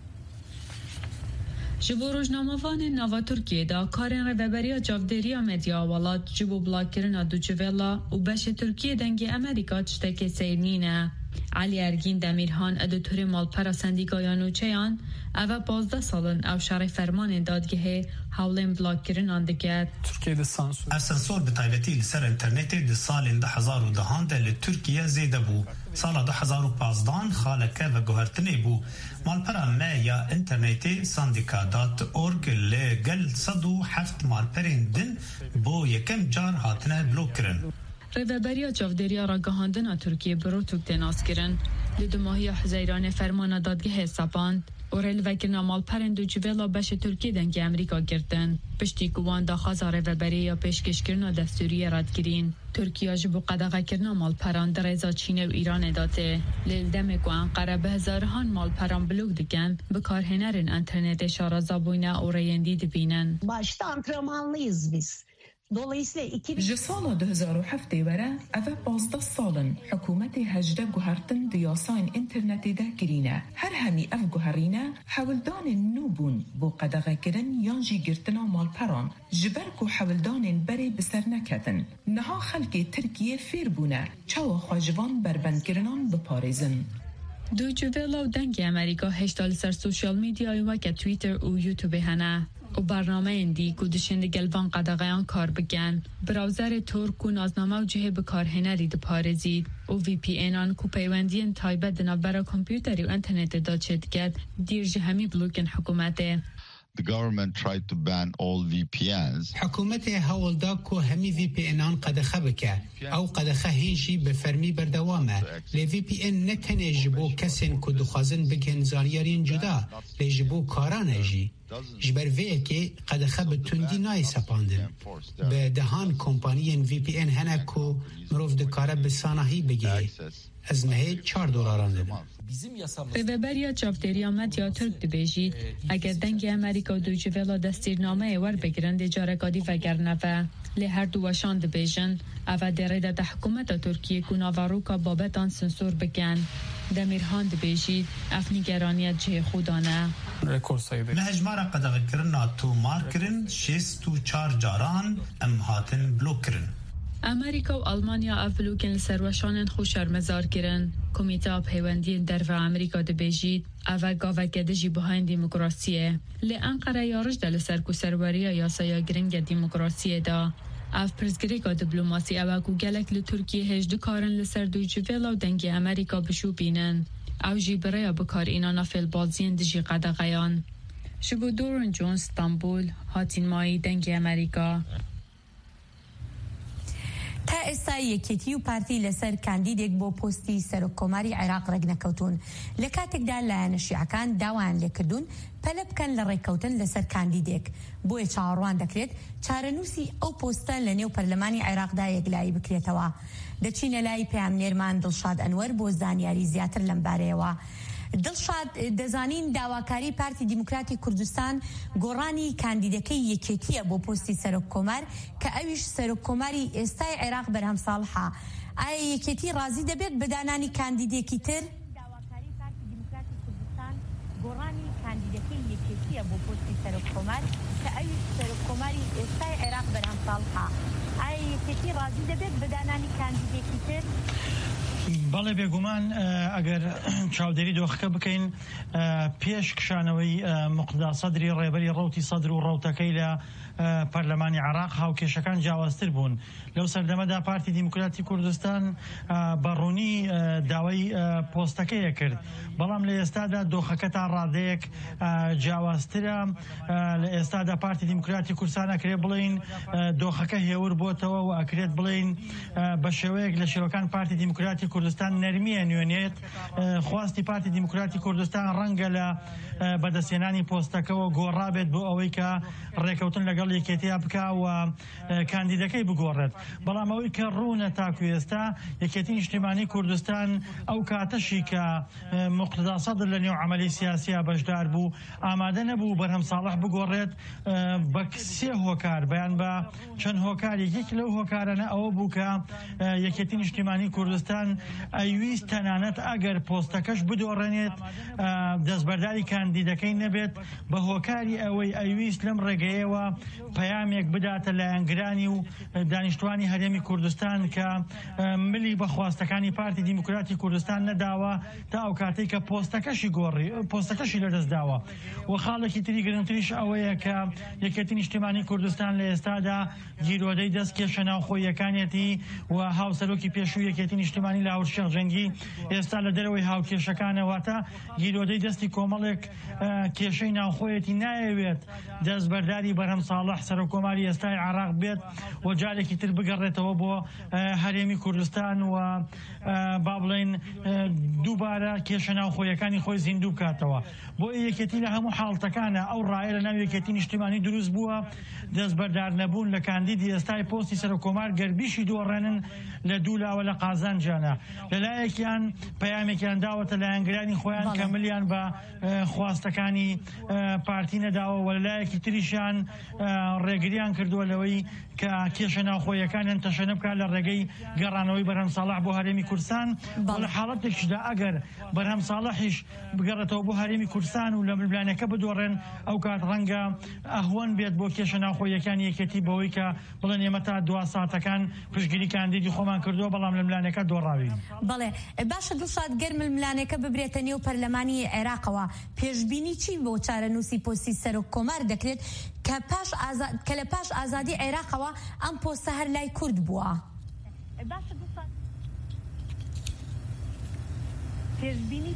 جبو روزنامه‌وان نوا ترکیه دا کارن رهبری جاودری مدیا ولات جبو بلاک کردن دوچولا و بش ترکیه دنگ امریکا تشتک سیرنینه. علی ارگین دمیرهان ادیتور مالپرا سندیکای نوچهان او پانزده سالن او شرع فرمان دادگاه حولن بلاک کردن اندکت. ترکیه سانسور السانسور بتایبتی لسر اینترنت د سال ده هزار و دهان ده ترکیه زیده بو. سال ده هزار و پانزده خالکه و گوهرتنی بو. مالپرا ما یا اینترنتی سندیکا دات اورگ لگل صد و هفت مالپرین دن بو یکم جار هاتنه بلوک کرن. رهبری جاودری را گهاندن ترکیه برو توک دناس کرن. لدو ماهی حزیران فرمان دادگاه سپاند. اورل وکرنا مالپرین دو جویلا بش ترکیه دنگ امریکا گردن. پشتی کوان دا خازا رهبری یا پیشکش کرنا دستوری رد گرین. ترکیه جبو قدغه کرنا مالپران در ازا چین و ایران داته. لیل دمه کو انقره به هزارهان مالپران بلوک دگن بکارهنرین انترنت شارازا بوینه او ریندی دبینن. Başta antrenmanlıyız biz. ji sala du hezar û heftê were ev panzdeh salin hikûmetê hejde guhertin di yasayên internetê de kirîne. Her hemî ev guherîne hewildanên nû bûn bo qedeğekirin yan jî girtina malperan ji ber ku hewildanên berê bi ser neketin. Niha xelkê Tirkiye fêr bûne çawa xwe ji van berbendkirinan biparêzin. دوچولا و دنگ امریکا هشتال سر سوشال میدیای و که تویتر و یوتیوب هنه و برنامه اندی کودشند گلوان قدغیان کار بگن براوزر ترک و نازنامه و جهه بکار هنری ده پارزید و وی پی اینان کو پیوندین تایبت دنابرا کمپیوتری و انترنت دا چید گد دیر جهمی بلوکن حکومته. The government tried to ban all V P Ns. حکومت هولدا کو همی وی پی انان قدخه بکه او قدخه هنجی به فرمی بردوامه لی وی پی ان نتنه جبو کسین کو دخوازن بگن زانیارین جدا لی جبو کارانه جی جبر وی که قدخه به تندی نای سپاندن به دهان کمپانیین وی پی ان هنه کو مروف دکاره بسانهی بگه از نهه چار دلاران دادن. رهبری جاودری مدیا ترک دبیجید اگر دنگ امریکا و دوچولا دستیرنامه ور بگیرند جارگادی و گرنوه لی هر دو وشان دبیجن او دریده ده حکومت ترکیه که ناواروکا بابتان سنسور بگن. دمیرهان دبیجید افنیگرانیت جه خودانه مهجمارا قدغ کرنا تو مار کرن شیست و چار جاران ام هاتن بلوک کرن. امریکا و آلمانیا اف بلوکن لسروشانن خوشر مزار کرن. کمیته پیوندی در و امریکا دبیجید او گاوه گدجی بهاین دیموکراسیه لی انقره یارش دل سرکو سروریه یا سایا گرنگ دیموکراسیه دا اف پرزگریگا دیپلوماسی او کو گلک ل ترکیه هجد کارن لسر دوچولا و دنگ امریکا بشو بینن او جی برای بکار اینا نفل بازین دجی قدغیان. شبو دورن جون استانبول هاتین مایی دنگ امریکا. تا ئێستا یەکێتی و پارتی لەسەر کاندیدێک بۆ پۆستی سەرۆککۆماری عێراق ڕێک نەکەوتون لە کاتێکدا لایەنە شیعەکان داوایان لێکردوون پەلە بکەن لە ڕێککەوتن لەسەر کاندیدێک بۆیە چاوەڕوان دەکرێت چارەنووسی ئەو پۆستە لە نێو پەرلەمانی عێراقدا یەکلایی بکرێتەوە. دەچینە لای پەیامنێرمان دڵشاد ئەنوەر بۆ زانیاری زیاتر لەم بارەیەوە. دڵشاد دەزانین داواکاری پارتی دیموکراتی کوردستان گۆڕانی کاندیدەکەی یەکێتیە بۆ پۆستی سەرۆککۆمار کە ئەویش سەرۆککۆماری ئێستای عێراق بەرهەم ساڵحە. ئایا یەکێتی ڕازی دەبێت بە دانانی کاندیدێکی تر؟ داواکاری پارتی دیموکراتی کوردستان گۆڕانی کاندیدەکەی یەکێتیە بۆ پۆستی سەرۆککۆمار کە ئەویش سەرۆککۆماری ئێستای عێراق بەرهەم ساڵحە. ئایا یەکێتی ڕازی دەبێت بە دانانی کاندیدێکی تر؟ بەڵێ بێگومان ئەگەر چاودێری دۆخەکە بکەین پێش کشانەوەی مقدا سەدری ڕێبەری ڕەوتی سەدر و ڕەوتەکەی لە پەرلەمانی عێراق هاوکێشەکان جیاوازتر بوون. لەو سەردەمەدا پارتی دیموکراتی کوردستان بەڕوونی داوای پۆستەکەیە کرد، بەڵام لە ئێستادا دۆخەکە تا ڕادەیەک جیاوازترە. لە ئێستادا پارتی دیموکراتی کوردستان ئەکرێت بڵین دۆخەکە هێور بۆتەوە و ئەکرێت بڵین بە شێوەیەک لە شێوەکان پارتی دیموکراتی کوردستان نەرمیە نوێنێت. خواستی پارتی دیموکراتی کوردستان ڕەنگە لە بەدەستێنانی پۆستەکەەوە گۆڕابێت بۆ ئەوەی کە ڕێکەوتن لەگەڵ یەکێتیا بکا و کاندیدەکەی بگۆڕێت. بەڵام ئەوەی کە ڕوونە تاکو ئێستا یەکێتی نیشتیمانی کوردستان ئەو کاتەشی کە موقتدا سەدر لە نێو عەمەلی سیاسیە بەشدار بوو ئامادە نەبوو بەرهەم ساڵح بگۆڕێت بە سێ هۆکار بەیان بە چەند هۆکاری. یەک لەو هۆکارانە ئەوە بوو کە یەکێتی نیشتیمانی کوردستان ئەیویست تەنانەت ئەگەر پۆستەکەش بدۆڕێنێت دەستبەرداری کاندیدەکەی نەبێت بە هۆکاری ئەوەی ئەیویست لەم ڕێگەیەوە پەیامێک بداتە لایەنگرانی و دانیشتوانی هەرێمی کوردستان کە ملی بە خواستەکانی پارتی دیموکراتی کوردستان نەداوە تا ئەو کاتەی کە پۆستەکەشی گۆڕی پۆستەکەشی لەدەست داوە. و خاڵێکی تری گرنگتریش ئەوەیە کە یەکێتی نیشتیمانی کوردستان لە ئێستادا گیرۆدەی دەستکێشە ناوخۆیەکانێتی و هاوسەرۆکی پێشوو یەکێتی نیشتیمانی لاهور شێخ جەنگی ئێستا لە دەرەوەی هاوکێشەکانەوەتە گیرۆدەی دەستی کۆمەڵێک کێشەی ناوخۆیەتی نایەوێت دەستبەرداری بەرهەم ساڵح سەرۆکۆماری ئێستای عێراق بێت و جارێکی تر بگەڕێتەوە بۆ هەرێمی کوردستان و با بڵێن دووبارە کێشە ناوخۆیەکانی خۆی زیندوو بکاتەوە. بۆ یەکێتی لە هەموو حاڵتەکانە ئەو ڕایە لە ناو یەکێتی نیشتیمانی دروست بووە دەستبەردار نەبوون لە کاندیدی ئێستای پۆستی سەرۆکۆمار گەربیشی دۆڕێنن لە دوولاوە لە قازانجانە. لەلایەکیان پەیامێکیان داوەتە لایەنگرانی خۆیان کە ملیان بە خواستەکانی پارتی نەداوە و لەلایەکی تریشیان ڕێگریان کردووە لەوەی کە کێشە ناوخۆیەکانیان تەشەنە بکات لە ڕێگەی گەڕانەوەی بەرهەم ساڵح بۆ هەرێمی کوردستان. لە حاڵەتێکشدا ئەگەر بەرهەم ساڵحیش بگەڕێتەوە بۆ هەرێمی کوردستان و لە ململانەکە بدۆڕێن ئەو کات ڕەنگە ئەهوەن بێت بۆ کێشە ناوخۆیەکانی یەکێتی بەوەی کە بڵێن ئێمە تا دوا ساتەکان پشتگیری کاندیدی خۆمان کردووە بەڵام لە ململانەکە دۆڕاوی. بەڵێ باشە دڵشاد گەرم ململانەکە ببرێتە نێو پەرلەمانی عێراقەوە پێشبینی چی بۆ چارەنووسی پۆستی سەرۆککۆمار دەکرێت کە لە پاش ئازادی عێراقەوە ئەم پۆستە هەر لای کورد بووە؟ پێشبینی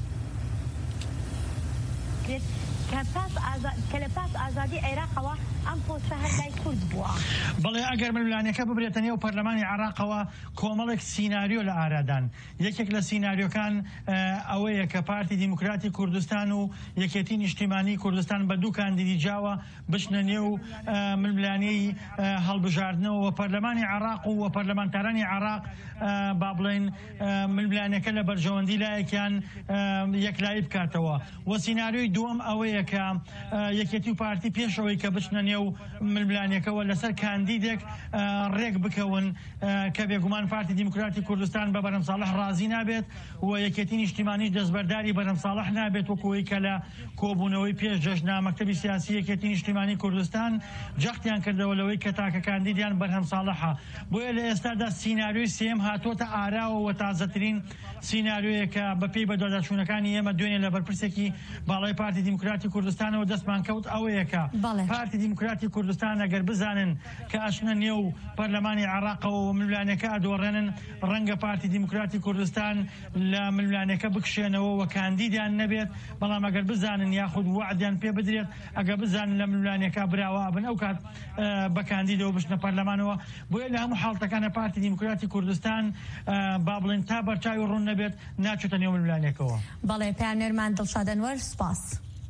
کە لە پاس ئازادی عێراقەوە ئەم پۆستە هەر لای کورد بووە. بەڵێ ئەگەر ململانەکە ببرێتە نێو پەرلەمانی عێراقەوە کۆمەڵێک سیناریۆ لە ئارادان. یەکێک لە سیناریۆکان ئەوەیە کە پارتی دیموکراتی کوردستان و یەکێتی نیشتیمانی کوردستان بە دوو کاندیدی جاوە بچنە نێو ململانەی هەڵبژاردنەوە و پەرلەمانی عێراق و پەرلەمانتارانی عێراق با بڵێن ململانەکە لە بەرژەوەندی لایەکیان یەکلایی بکاتەوە. و سیناریۆی دووەم ئەوەیە کە یەکێتی و پارتی پێشەوەی کە بچنە نێو ململانەکەەوە لەسەر کاندیدێک ڕێک بکەون کە بێگومان پارتی دیموکراتی کوردستان بە بەرهەم ساڵح ڕازی نابێت و یەکێتی نیشتیمانیش دەستبەرداری بەرهەم ساڵح نابێت وەکوەوەی کە لە کۆبوونەوەی پێش جەژنا مەکتەبی سیاسی یەکێتی نیشتیمانی کوردستان جەختیان کردەوە لەوەی کە تاکە کاندیدیان بەرهەم ساڵحە. بۆیە لە ئێستادا سیناریۆی سێم هاتۆتە ئاراوە و تازەترین سیناریۆیە کە بەپێی بەدواداچوونەکانی ئێمە دوێنێ لە بەرپرسێکی باڵای پارتی دیموکراتی کوردستانەوە دەستمان کەوت ئەوەیە کە پارتی دیموکراتی کوردستان ئەگەر بزانن کە ئەچنە نێو پەرلەمانی عێراقەوە و ململانەکە ئەدۆڕێنن ڕەنگە پارتی دیموکراتی کوردستان لە ململانەکە بکشێنەوە و کاندیدیان نەبێت. بەڵام ئەگەر بزانن یاخود وعدیان پێ بدرێت ئەگەر بزانن لە ململانەکە براوە بن ئەو کات بە کاندیدەوە بچنە پەرلەمانەوە. بۆیە لە هەموو حاڵتەکانە پارتی دیموکراتی کوردستان با بڵێن تا بەرچاوی ڕوون نەبێت ناچێتە نێو ململانەکەەوە. بەڵێ پایانێرمان دڵشاد ئەنوەر سپاس.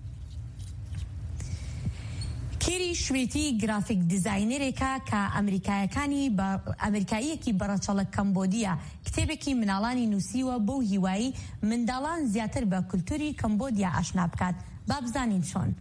کێری شوێتی گرافیک دیزاینەرێکە کە ئەمریکایەکانی ئەمریکاییەکی بەڕەچەڵە کەمبۆدیە کتێبێکی مناڵانی نووسیوە بۆ هیوایی منداڵان زیاتر بە کولتوری کەمبۆدیا ئاشنا بکات. با بزانین چۆن.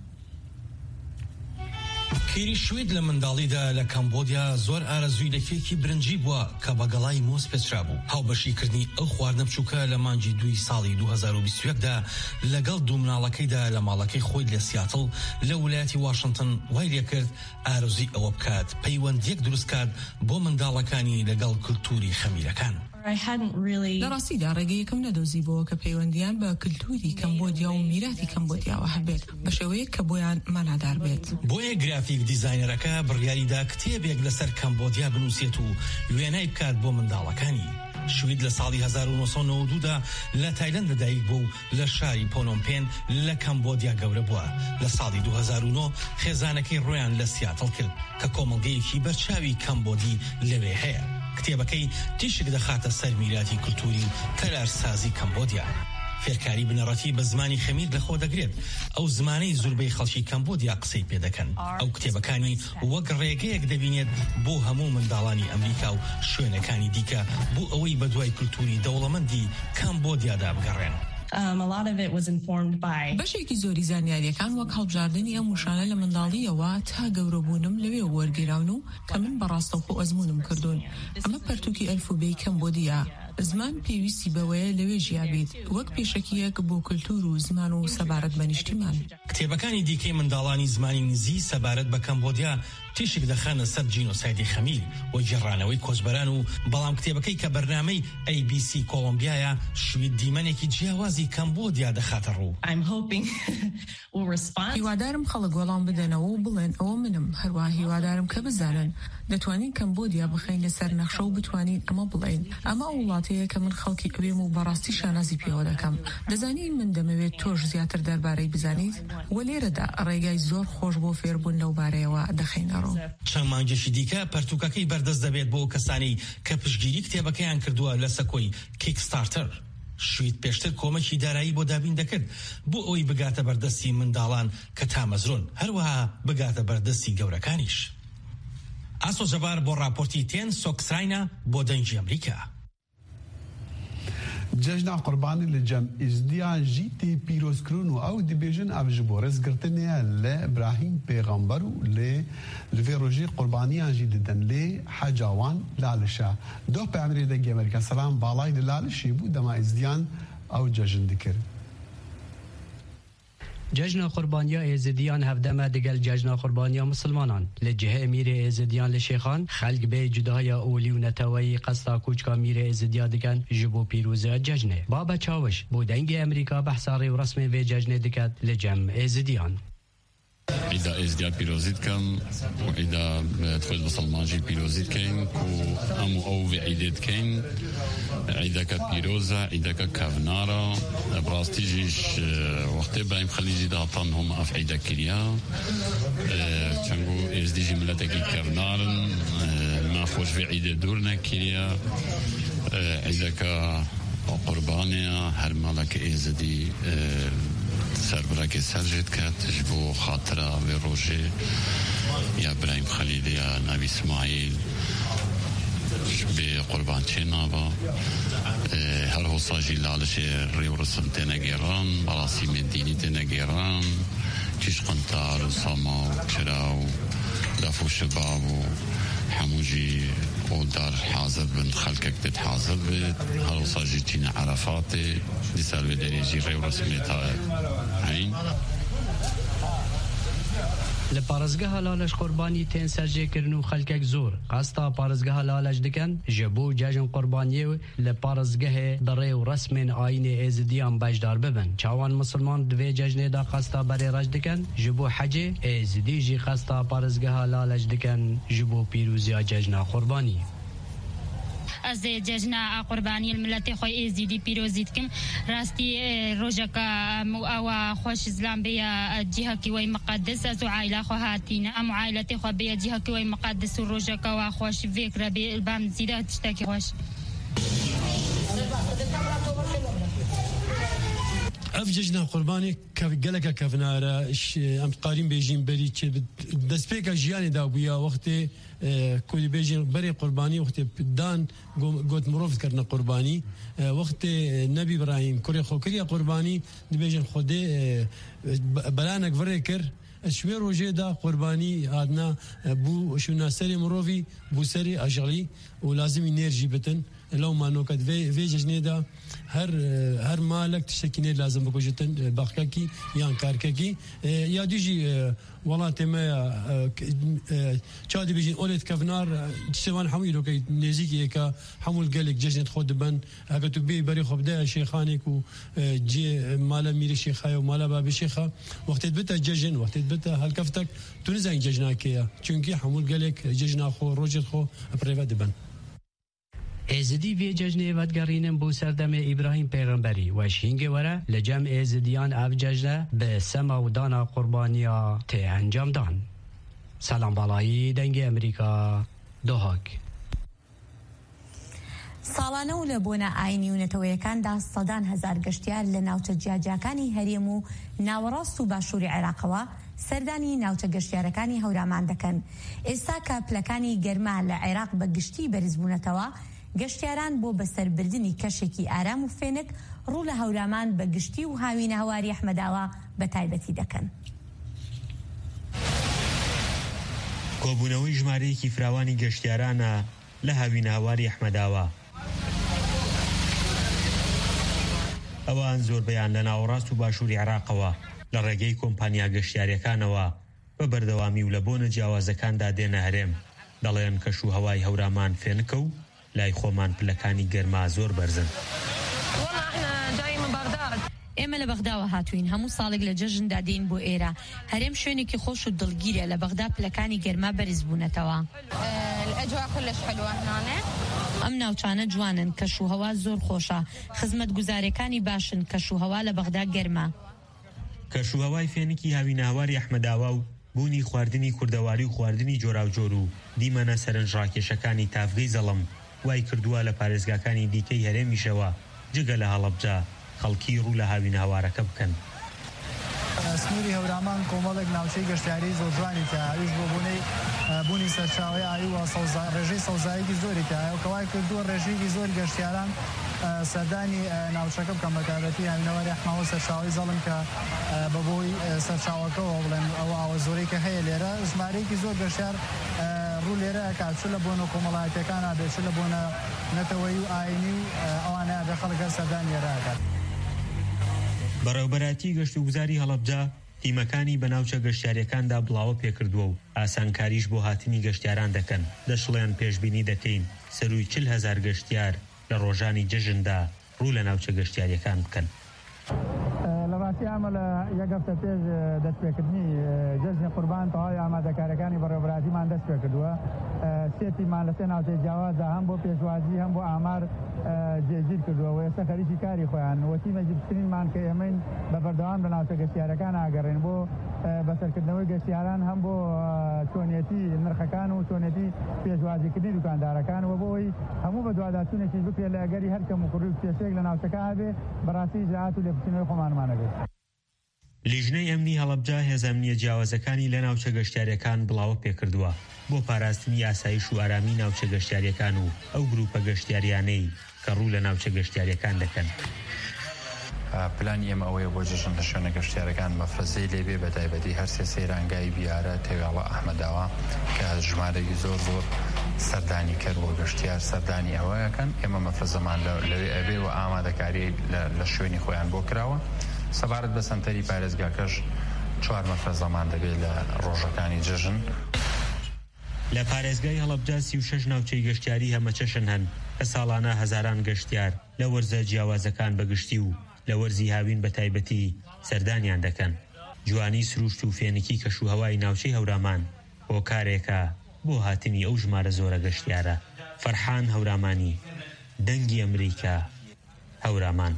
کێری شوێت لە منداڵیدا لە کەمبۆدیا زۆر ئارەزووی لەکێکی برنجی بووە کە بەگەڵای مۆز پێچرا بوو. هاوبەشیکردنی ئەو خواردنە بچووکە لە مانگی دووی ساڵی دوو هەزار و بیست و یەکدا لەگەڵ دوو مناڵەکەیدا لە ماڵەکەی خۆی لە سیاتڵ لە ویلایەتی واشنگتن وای لێ کرد ئارەزووی ئەوە بکات پەیوەندیەک دروستکات بۆ منداڵەکانی لەگەڵ کولتوری خەمیرەکان. لە ڕاستیدا ڕێگەیەکم نەدۆزیبەوە کە پەیوەندیان بە کللتوری کەمبۆدیا و میراتی کەمبۆدیاوە هەبێت بە شێوەیەک کە بۆیان مانادار بێت. بۆیە گرافیک دیزاینەرەکە بڕیاریدا کتێبێک لەسەر کەمبۆدیا بنووسێت و وێنای بکات بۆ منداڵەکانی. شوید لە ساڵی هەزار و نۆ سەد و نۆ و دوودا لە تایلەند لەدایک بوو و لە شاری پۆنۆمپێن لە کەمبۆدیا گەورە بووە. لە ساڵی دوو هەزار و نۆ خێزانەکەی ڕۆیان لە سیاتڵ کرد کە کۆمەڵگەیەکی بەرچاوی کەمبۆدی لەوێ هەیە. کتێبەکەی تیشک دەخاتە سەر میراتی کولتوری و تەلارسازی کەمبۆدیا. فێرکاری بنەڕەتی بە زمانی خەمیر لەخۆ دەگرێت. ئەو زمانەی زۆربەی خەڵکی کەمبۆدیا قسەی پێ دەکەن. ئەو کتێبەکانی وەک ڕێگەیەک دەبینێت بۆ هەموو منداڵانی ئەمریکا و شوێنەکانی دیکە بۆ ئەوەی بە دوای کولتوری دەوڵەمەندی کەمبۆدیادا بگەڕێن. Um, a lot of it was informed by بەشێکی زۆری زانیاریەکان وەک هەڵبژاردننی ئەم وشانە لە منداڵیەوە تا گەورەبوونم لەوێ وەرگێراون و کە من بەڕاستەوخۆ ئەزمونم کردوون. ئەمە پەرتووکی ئەلفوبێی کەمبۆدیە. زمان پێویستی بەوەیە لەوێ ژیابێت وەک پێشەکیەک بۆ کولتور و زمان و سەبارەت بە نیشتیمان. کتێبەکانی دیکەی منداڵانی زمانی نزی سەبارەت بە کەمبۆدیا تیشک دەخانە سەر جینۆسایدی خەمیر و جێڕانەوەی کۆچبەران و بەڵام کتێبەکەی کە بەرنامەی ئەی بی سی کۆڵۆمبیایە شوید دیمەنێکی جیاوازی کەمبۆدیا دەخاتە ڕوو. هیوادارم خەڵک وەڵام بدەنەوە و بڵێن ئەوە منم. هەروە هیوادارم کە بزانن دەتوانین کەمبۆدیا بخەین لەسەر نەخشە و بتوانین ئەمە بڵێن. ئەمە وڵاتەیە کە من خەڵکی ئەوێم و بەڕاستی شانازی پێوە دەکەم. دەزانین من دەمەوێت تۆش زیاتر دەربارەی بزانیت و لێرەدا ڕێگای زۆر خۆش بۆ فێربوون لەو بارەیەوە دەخینەڕۆ. چەند مانگێکی دیکە پەرتووکەکەی بەردەست دەبێت بۆ کەسانی کە پشتگیری کتێبەکەیان کردووە لە سەکۆی کیکستارتر. شوید پێشتر کۆمەکی دارایی بۆ دابین دەکرد بۆ ئەوەی بگاتە بەردەستی منداڵان کە تامەزرۆن، هەروەها بگاتە بەردەستی گەورەکانیش. ئاسۆ جەبار بۆ راپۆرتی تێن سۆکسراینە بۆ دەنگی ئەمریکا. جەژنا قوربانی لە جەمئیزدیا ژیتی پیرۆزکردن و ئەو دەبێژن ئەو ji bo rêzgirtinê li Ibrahîm pêxember û lê li vê rojê qurbaniyan jî didin lê heca wan laliş e. Doh Peyamberê dengê Amerîka selam balayê li lalişê bû dema îzdiyan ew cejin dikir. ججنا قربانیا ازدیان هفدمه دگل ججنا قربانیا مسلمانان لجهه امیر ازدیان لشیخان خلق به جدای اولی و نتوی قصدا کوچکا میر ازدیا دکن جبو پیروزه ججنه بابا چاوش بودنگ امریکا بحثاری و رسمی و ججنه دکت لجم ازدیان. عیدا ازدیا پیروزید کم و عیدا تخوز بسلمانجی پیروزید کن و امو او و عیدید کن عیدا که پیروزه عیدا که کفنارا براستی جیش وقتی برایم خلیجی داتان هم اف عیدا کریا چنگو ازدیجی ملتکی کفنارن ما خوش و عیدا دور نکریا عیدا که قربانیا هر مالک ازدی سربراكي سرجت كات جبو خاطرة بروجي يا ابراهيم خليل يا نبي اسماعيل بقربان تشينابا هر هو صاجي لالش ريو رسم تينا جيران براسي مديني تينا جيران كيش قنطار وصاما وكراو دافو شباب حموجي ودار حاضر بنت خلقك تتحاضر بيت هلو صاجي تينا عرفاتي دي سالوي دريجي غير رسميتها هين لپارزگاه لالش قربانی تین سرجه کرنو خلکک زور قصدا پارزگاه لالش دکن جبو جشن قربانی لپارزگاه دره و رسم آین ازدیان بجدار ببن چاوان مسلمان دوی جشن دا قصدا بری رج دکن جبو حج ازدی جی قصدا پارزگاه لالش دکن جبو پیروزی جشن قربانی. از جشن قربانی الملت خوی ازدی پیروزید کم راستی روزکا او خوش اسلام بیا جهه کی وی مقدس از عائله خو هاتین ام عائلت خو بیا جهه کی وی مقدس روزکا و خوش فکر به بام زیاد تشتکی خوش اف ججنا قربانی گلک کفنارا ام قارین بیجین بری چه دسپیک جیانی دا بیا وقتی کولی بیجین بری قربانی وقتی دان گوت مروف کردن قربانی وقتی نبی ابراهیم کوری خوکری قربانی بیجین خودی بلانک وری کر شوی روزه دا قربانی آدنا بو شو ناسری مروفی بو سری اجلی و لازم انرژی بتن لو ما نوكد في في جنيدا هر هر مالك تشتكيني لازم بكوجتن باخكي يان كاركي يا ديجي والله تما تشادي بيجي اولد كفنار تشوان حميلو كي نزيكي كا حمول قالك ججن خود بن هكا تبي بري خبدا شيخانك و جي مالا ميري شيخايا ومالا باب شيخا وقت بتا ججن وقت بتا هالكفتك تنزين ججناكيا چونكي حمول قالك ججنا خو روجت خو بريفا دبن ازدی وی ججنه ودگرینن بو سردم ابراهیم پیغمبری و شینگه وره لجم ازدیان او ججنه به سما و دانا قربانیا ته انجام دان. سلام بالایی دنگ امریکا دوهاگ. ساڵانە و لە بۆنە ئاینی و نەتەوەیەکاندا سەدان هەزار گەشتیار لە ناوچە جیاجیاکانی هەرێم و ناوەڕاست و باشووری عێراقەوە سەردانی ناوچە گەشتیارەکانی هەورامان دەکەن. ئێستا کە پلەکانی گەرما لە عێراق بە گشتی بەرزبوونەتەوە، گەشتیاران بۆ بەسەربردنی کەشێکی ئارام و فێنک ڕوو لە هەورامان بە گشتی و هاوینە هەواری ئەحمەداوە بە تایبەتی دەکەن. کۆبوونەوەی ژمارەیەکی فراوانی گەشتیارانە لە هاوینە هەواری ئەحمەداوە. ئەوان زۆربەیان لە ناوەڕاست و باشووری عێراقەوە لە ڕێگەی کۆمپانیا گەشتیاریەکانەوە بە بەردەوامی و لە بۆنە جیاوازەکاندا دێنە هەرێم. دەڵێن کەش و هەوای هەورامان فێنکە و لای خۆمان پلەکانی گەرما زۆر بەرزن. ئێمە لە بەغداوە هاتوین، هەموو ساڵێک لە جەژندا دێین بۆ ئێرە. هەرێم شوێنێکی خۆش و دڵگیرە، لە بەغدا پلەکانی گەرما بەرز بوونەتەوە. ئەم ناوچانە جوانن، کەش و هەوا زۆر خۆشە، خزمەت گوزارەکانی باشن، کەش و هەوا لە بەغدا گەرمە. کەش و هەوای فێنکی هاوینە هەواری ئەحمەداوە و بوونی خواردنی کوردەواری و خواردنی جۆراوجۆر و دیمەنە سەرنجڕاکێشەکانی تافگەی زەڵم وای کردووە لە پارێزگاکانی دیکەی هەرێمیشەوە جگە لە هەڵەبجە خەڵکی ڕوو لە هاوینە هەوارەکە بکەن. سنووری هەورامان کۆمەڵێک ناوچەی گەشتیاری زۆر جوانی تیا، ئەویش بۆ بوونەی بوونی سەرچاوی ئاوی و ڕێژەی سەوزاییەکی زۆری تایە و کەوای کردووە ڕێژەیەکی زۆر گەشتیاران سەردانی ناوچەکە بکەم بە تایبەتی هاوینەواری ئەحمەوە سەرچاوی زەڵم کە بە بۆی سەرچاوەکەەوە بڵێن ئەوە ئاوە زۆرەی کە هەیە لێرە ژمارەیەکی زۆر گەشتیار ڕوو لێرە کات چ لە بۆنە کۆمەڵایەتەکانە بێت چ لە بۆنە نەتەوەیی و ئاینی و ئەوانەیە بێ خەڵکە سەردانی لێرەکات. بەڕێوەبەراتی گەشت و گوزاری هەڵەبجە تیمەکانی بەناوچە گەشتیاریەکاندا بڵاوە پێکردووە و ئاسانکاریش بۆ هاتنی گەشتیاران دەکەن. دەشڵێن پێشبینی دەکەین سەروی چل هەزار گەشتیار لە ڕۆژانی جەژندا ڕوو لە ناوچە گەشتیاریەکان بکەن. لە ڕاستی ئەمە لە یەک هەفتە پێش دەستپێکردنی جەژنی قوربان تەواوی ئامادەکاریەکانی بەڕێوەبەراتیمان دەست پێ کردووە. سێ تیمان لە سێ ناوچەی جیاوازدا هەم بۆ پێشوازی هەم بۆ ئامار جێگیر کردووە و ئێستا خەریکی کاری خۆیان وەتیمە گرتنینمان کە ئێمەین بە بەردەوام لە ناوچە گەشتیارەکان ئاگەڕێن بۆ بەسەرکردنەوەی گەشتیاران هەم بۆ چۆنیەتی نرخەکان و چۆنیەتی پێشوازیکردنی دوکاندارەکان و بۆی هەموو بە دوواداچوونێکی بکرێت لە ئەگەری هەر کەم و کوڕی و کێشەیەک لە ناوچەکە هەبێ بەڕاستی ئیجراعات و لێبچینەوەی خۆمانمانەبێت. لیژنەی ئەمنی هەڵەبجە هێزە ئەمنیە جیاوازەکانی لە ناوچە گەشتیاریەکان بڵاوە پێکردووە بۆ پاراستنی ئاسایش و ئارامی ناوچە گەشتیاریەکان و ئەو گروپە گەشتیاریانەی کە ڕوو لە ناوچە گەشتیاریەکان دەکەن. پلانی ئێمە ئەوەیە بۆ جژن لە شوێنە گەشتیارەکان مەفرەزەی لێبێ بە تایبەتی هەر سێ سەیرانگای بیارە تێگاڵە ئەحمەداوە کە ژمارەی زۆر زۆر سەردانی کرد بۆ گەشتیار سەردانی ئەوەیەکەن. ئێمە مەفرەزەمان لەوێ ئەبێ و ئامادەکاری لە شوێنی خۆیان بۆ کراوە. سەبارەت بە سەنتەری پارێزگاکەش چوار مەفرەزەمان دەبێت لە ڕۆژەکانی جژن. لە پارێزگای هەڵەبجە سی و شەش ناوچەی گەشتیاری هەمەچەشن هەن کە ساڵانە هەزاران گەشتیار لە وەرزە جیاوازەکان بەگشتی و لە وەرزی هاوین بە تایبەتی سەردانیان دەکەن. جوانی سروشت و فێنکی کەش و هەوای ناوچەی هەورامان هۆکارێکە بۆ هاتنی ئەو ژمارە زۆرە گەشتیارە. فەرحان هەورامانی، دەنگی ئەمریکا، هەورامان.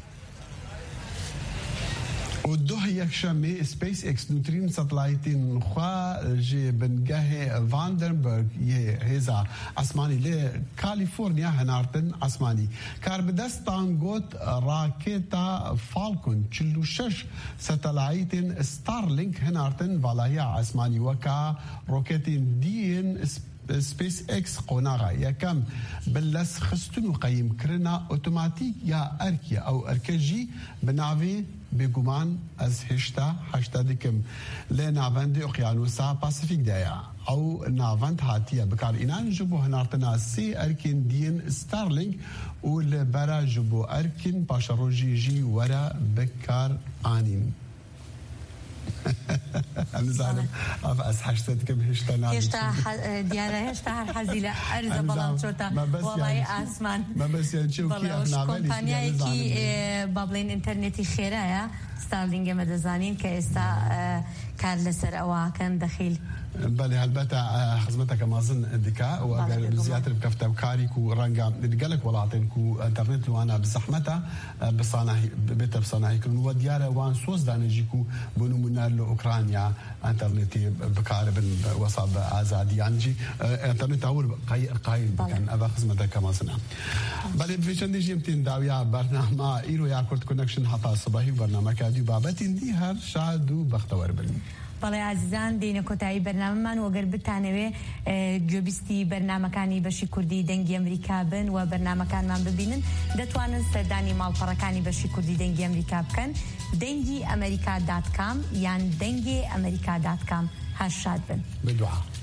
و دوه یکشنبه سپیس ایکس نوترین ساتلایتین خوا جه بنگاه واندربرگ یه هزا اسمانی لی کالیفورنیا هنارتن اسمانی کار بدستان گوت راکتا فالکون چلو شش ساتلایتین ستارلینک هنارتن والایه اسمانی وکا روکتین دین سپیس ایکس قناغا یکم بلس خستن و قیم کرنا اوتوماتیک یا ارکی او ارکجی بناوی بگومان از هشتا هشتا دکم لناوند اقیانوسا پاسیفیک دایا او نافنت هاتيه بكار انان جبو هنارتنا سي اركن دين ستارلينج والبرا جبو اركن باشروجي جي ورا بكار انين أنا زعلان أفأس حشتت كم هشتا نادي هشتا ديانا هشتا هر حزيلة أرزة بلان شوتا والله آسمان ما بس يعني شو كي أفنى كومبانيا كي بابلين إنترنتي خيرها ستارلينج مدزانين كإستا كان لسر أواكن دخيل بله هلبتا خدمتك ما ظن الذكاء وأجر زيادة بكفته وكاريك ورنجا قالك ولا عطينكو إنترنت وأنا بزحمتها بصناعي بيت بصناعي كل وديارة وان سوز دانجيكو بنو منال أوكرانيا إنترنتي بكار بن وصاب آزادي يعني إنترنت أول قاي قاي كان أبا خدمتك ما ظن بله بفيشن دي جيمتين داويا برنامج إيرو يا كورت كونكشن حتى صباحي برنامج كاديو بابتين دي هر شادو بختور بلن بەڵێ عزیزان دێنە کۆتایی بەرنامەمان وەگەر بتانەوێ گوێبیستی بەرنامەکانی بەشی کوردی دەنگی ئەمریکا بن و بەرنامەکانمان ببینن دەتوانن سەردانی ماڵپەڕەکانی بەشی کوردی دەنگی ئەمریکا بکەن دەنگی ئەمریکا دات کام یان دەنگی ئەمریکا دات کام هەر شاد بن بدوعا